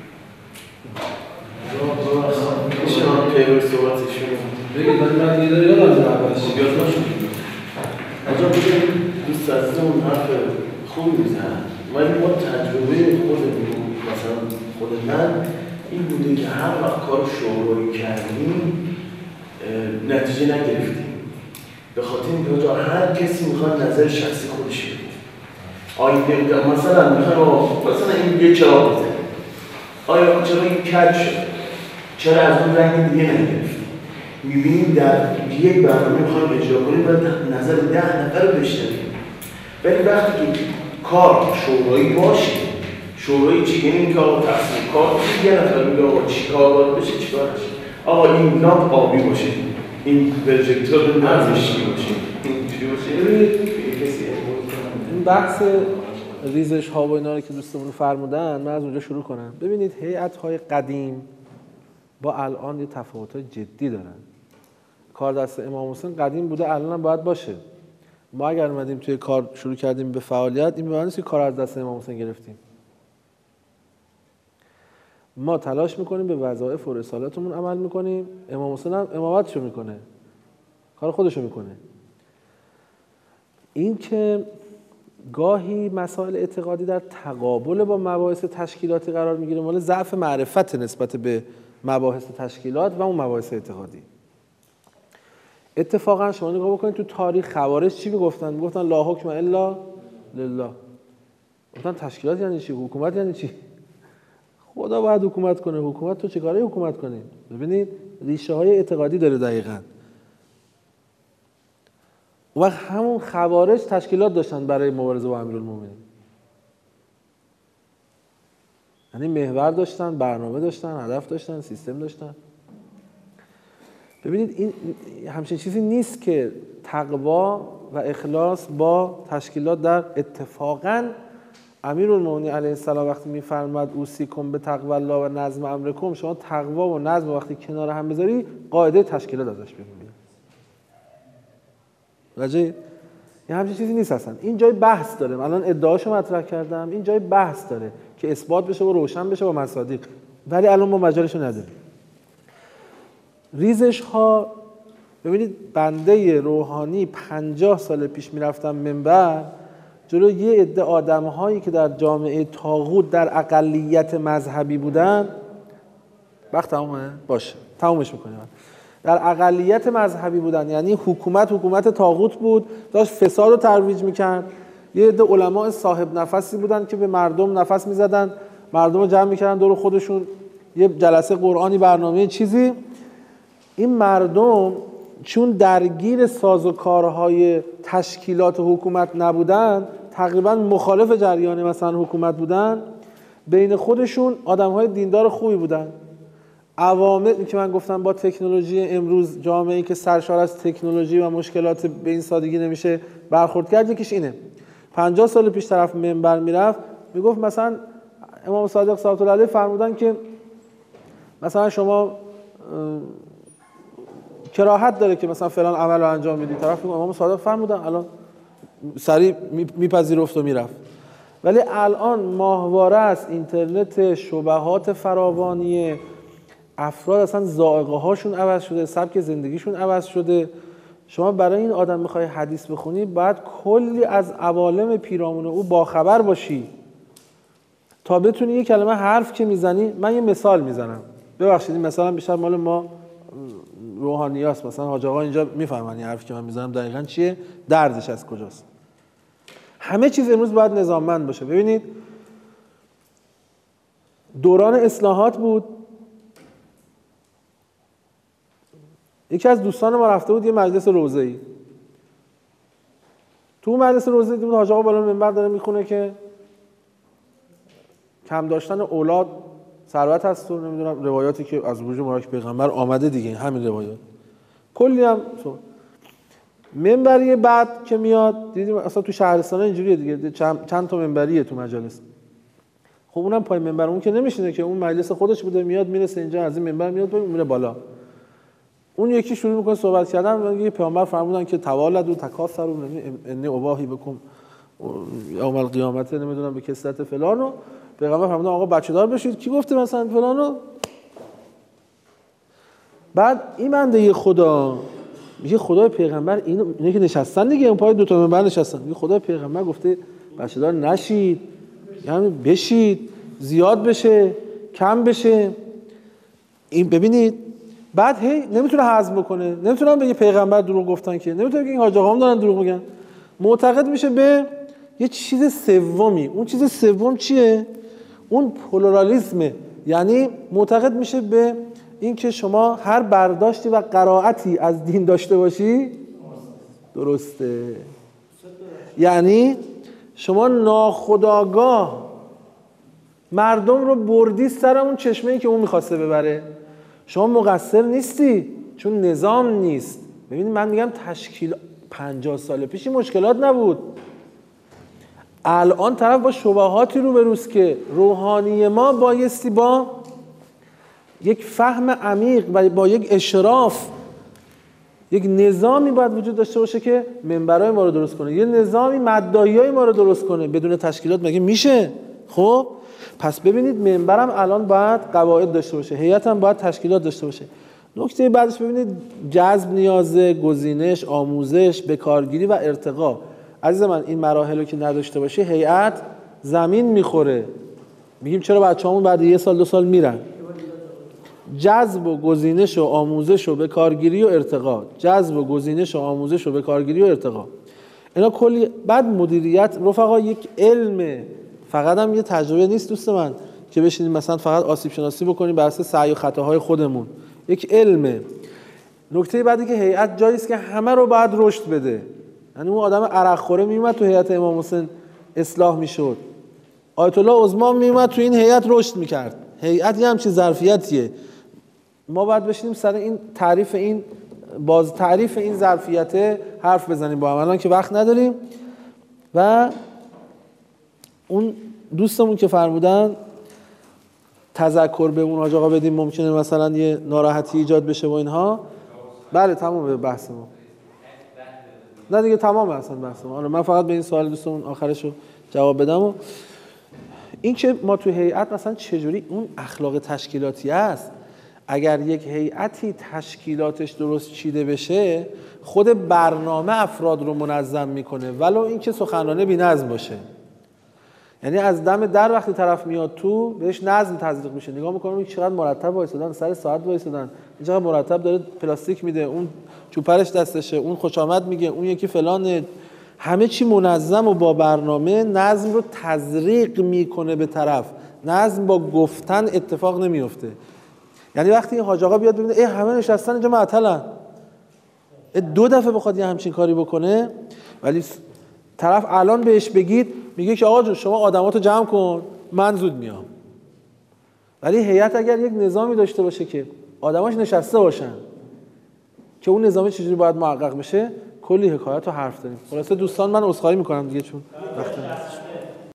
C: میشه هم پیرو صحبتشون
A: بگید ولی من یه داره یادم میاد اولش
C: یاد نشد آجا بگید دوست عزیزمون حرف خوب میزن ولی ما تجربه خودمون مثلا خود من این بوده که هر وقت کار شورایی کردیم نتیجه نگرفتیم به خاطر اینکه هر کسی میخواد نظر شخصی خودش بده آیا مثلا میخوام مثلا این یه چراغ بزنه آیا چرا این کج شد چرا از اون رنگ دیگه نگرفتیم میبینیم در یک برنامه میخوایم اجرا کنیم و نظر ده نفر رو بشنویم ولی وقتی که کار شورایی باشه شورایی چی؟ یعنی این کار تصمیم کار یه نفر میگه آقا چی کار باید بشه چی کار بشه آقا این لامپ آبی باشه این پروژکتور نرمشی باشه این چی باشه کسی
A: این بحث ریزش ها و اینا رو که دوستمون فرمودن من از اونجا شروع کنم ببینید هیئت های قدیم با الان یه تفاوت‌های جدی دارن کار دست امام حسین قدیم بوده الان هم باید باشه ما اگر اومدیم توی کار شروع کردیم به فعالیت این به معنی نیست که کار از دست امام حسین گرفتیم ما تلاش میکنیم به وظایف و رسالتمون عمل میکنیم امام حسین هم امامتشو میکنه کار خودشو میکنه این که گاهی مسائل اعتقادی در تقابل با مباحث تشکیلاتی قرار میگیره مال ضعف معرفت نسبت به مباحث تشکیلات و اون مباحث اعتقادی اتفاقا شما نگاه بکنید تو تاریخ خوارج چی میگفتن؟ میگفتن لا حکم الا لله گفتن تشکیلات یعنی چی؟ حکومت یعنی چی؟ خدا باید حکومت کنه حکومت تو چه کاره حکومت کنی؟ ببینید ریشه های اعتقادی داره دقیقاً و همون خوارج تشکیلات داشتن برای مبارزه با امیرالمومنین یعنی محور داشتن برنامه داشتن هدف داشتن سیستم داشتن ببینید این همچین چیزی نیست که تقوا و اخلاص با تشکیلات در اتفاقاً امیرالمومنین علیه السلام وقتی میفرماد اوصیکم به تقوا الله و نظم امرکم شما تقوا و نظم وقتی کنار هم بذاری قاعده تشکیلات ازش بیرون میاد راجع یه همچین چیزی نیست اصلا این جای بحث داره من الان ادعاشو مطرح کردم این جای بحث داره که اثبات بشه و روشن بشه با مصادیق ولی الان ما مجالشو نداریم ریزش ها ببینید بنده روحانی پنجاه سال پیش میرفتم منبر جلو یه عده آدم‌هایی که در جامعه طاغوت در اقلیت مذهبی بودن وقت تمومه باشه تمومش می‌کنیم در اقلیت مذهبی بودن یعنی حکومت حکومت طاغوت بود داشت فساد رو ترویج می‌کرد یه عده علما صاحب نفسی بودن که به مردم نفس می‌زدن مردم رو جمع می‌کردن دور خودشون یه جلسه قرآنی برنامه چیزی این مردم چون درگیر سازوکارهای تشکیلات حکومت نبودن تقریبا مخالف جریان مثلا حکومت بودن بین خودشون آدم‌های دیندار خوبی بودن عواملی که من گفتم با تکنولوژی امروز جامعه‌ای که سرشار از تکنولوژی و مشکلات به این سادگی نمیشه برخورد کرد، یکیش اینه. پنجاه سال پیش طرف منبر میرفت میگفت مثلا امام صادق صلوات الله علیه فرمودن که مثلا شما کراهت داره که مثلا فلان عمل رو انجام میدی، طرف میگه امام صادق فرمودن، الان سریع میپذیرفت و میرفت. ولی الان ماهواره است، اینترنت، شبهات فراوانی، افراد اصلا ذائقه هاشون عوض شده، سبک زندگیشون عوض شده. شما برای این آدم میخوای حدیث بخونی باید کلی از عوالم پیرامون او باخبر باشی تا بتونی یه کلمه حرف که میزنی. من یه مثال میزنم، ببخشید این مثلا بیشتر مال ما روحانیاست، مثلا حاج آقا اینجا میفهمن این حرفی که من میزنم دقیقاً چیه، دردش از کجاست. همه چیز امروز باید نظاممند باشه. ببینید دوران اصلاحات بود، یکی از دوستان ما رفته بود یه مجلس روضه‌ای، تو اون مجلس روضه‌ای بود حاج آقا بالا منبر داره میخونه که کم داشتن اولاد ثروت هست و نمیدونم روایاتی که از وجود مبارک پیغمبر آمده دیگه، همین روایات کلی هم تو منبری بعد که میاد دیدیم اصلا تو شهرستان اینجوریه دیگه، چند, چند تا منبریه تو مجالس. خب اونم پای منبر اون که نمیشینه که، اون مجلس خودش بوده، میاد میرسه اینجا از این منبر میاد پایین میره بالا. اون یکی شروع میکنه صحبت کردن، میگه پیامبر فرمودن که توالد و تکاثر و انی اباهی بکم یوم القیامت نمیدونم به کثرت فلان و پیغمبر فرمودن آقا بچه دار بشید. کی گفته مثلا فلانو؟ بعد این بنده خدا میگه خدای پیغمبر اینو اینه که نشستن دیگه اون پای دو تا منبر نشستن، میگه خدای پیغمبر گفته بچه دار نشید، یعنی بشید، زیاد بشه کم بشه. این ببینید بعد هی نمیتونه هضم بکنه، نمیتونه بگه پیغمبر دروغ گفتن، که نمیتونه بگه این حاج آقام دارن دروغ میگن، معتقد میشه به یه چیز سومی. اون چیز سوم چیه؟ اون پلورالیسمه، یعنی معتقد میشه به این که شما هر برداشتی و قرائتی از دین داشته باشی درسته. یعنی شما ناخودآگاه مردم رو بردی سر اون چشمه‌ای که اون میخواسته ببره. شما مقصر نیستی چون نظام نیست. ببینید من میگم تشکیل پنجاه سال پیش این مشکلات نبود. الان طرف با شبهاتی رو بروست که روحانی ما بایستی با یک فهم عمیق و با یک اشراف، یک نظامی باید وجود داشته باشه که منبرای ما رو درست کنه، یه نظامی مدعیای ما رو درست کنه. بدون تشکیلات مگه میشه؟ خب پس ببینید منبرم الان باید قواعد داشته باشه، هیئتم باید تشکیلات داشته باشه. نکته بعدش ببینید جذب نیازه، گزینش، آموزش، بکارگیری و ارتقا. عزیز من این مراحل رو که نداشته باشه هیئت زمین میخوره. میگیم چرا بچه‌هامون بعد یه سال دو سال میرن؟ جذب و گزینش و آموزش و بکارگیری و ارتقا، جذب و گزینش و آموزش و بکارگیری و ارتقا، اینا کلی. بعد مدیریت رفقا یک علمه، فقط هم یه تجربه نیست دوست من که بشینیم مثلا فقط آسیب شناسی بکنیم بر اساس سعی و خطاهای خودمون، یک علمه. نکته بعدی که هیئت جایی است که همه رو باید رشد بده. یعنی اون آدم عرق خوره میومد تو هیئت امام حسین اصلاح میشد، آیت الله عظما میومد تو این هیئت رشد میکرد. هیئت یه همچین ظرفیتیه. ما باید بشینیم سر این تعریف این باز تعریف این ظرفیت حرف بزنیم با هم، الان که وقت نداریم. و اون دوستمون که فرمودن تذکر به اون حاج آقا بدیم ممکنه مثلا یه ناراحتی ایجاد بشه و اینها، بله تمام بحث ما. نه دیگه تمام اصلا بحث ما. من فقط به این سوال دوستمون آخرشو جواب بدم. و این که ما تو هیئت مثلا چجوری اون اخلاق تشکیلاتی است. اگر یک هیئتی تشکیلاتش درست چیده بشه خود برنامه افراد رو منظم میکنه، ولو اینکه سخنرانه بی‌نظم باشه. یعنی از دم در وقتی طرف میاد تو بهش نظم تزریق میشه، نگاه میکنم چقدر مرتب وایسادن، سر ساعت وایسادن، اینجا مرتب داره پلاستیک میده، اون چوپرش دستشه، اون خوش آمد میگه، اون یکی فلان، همه چی منظم و با برنامه. نظم رو تزریق میکنه به طرف. نظم با گفتن اتفاق نمیفته. یعنی وقتی این حاج آقا بیاد ببینه ای همه نشستن اینجا معطلن، دو دفعه بخواد یه همچین کاری بکنه، ولی طرف الان بهش بگید میگه که آقا جون شما آدماتو جمع کن من زود میام. ولی هیئت اگر یک نظامی داشته باشه که آدماش نشسته باشن که اون نظام چجوری باید محقق بشه، کلی حکایت و حرف داریم. خلاصه دوستان من عذرخواهی میکنم دیگه چون وقت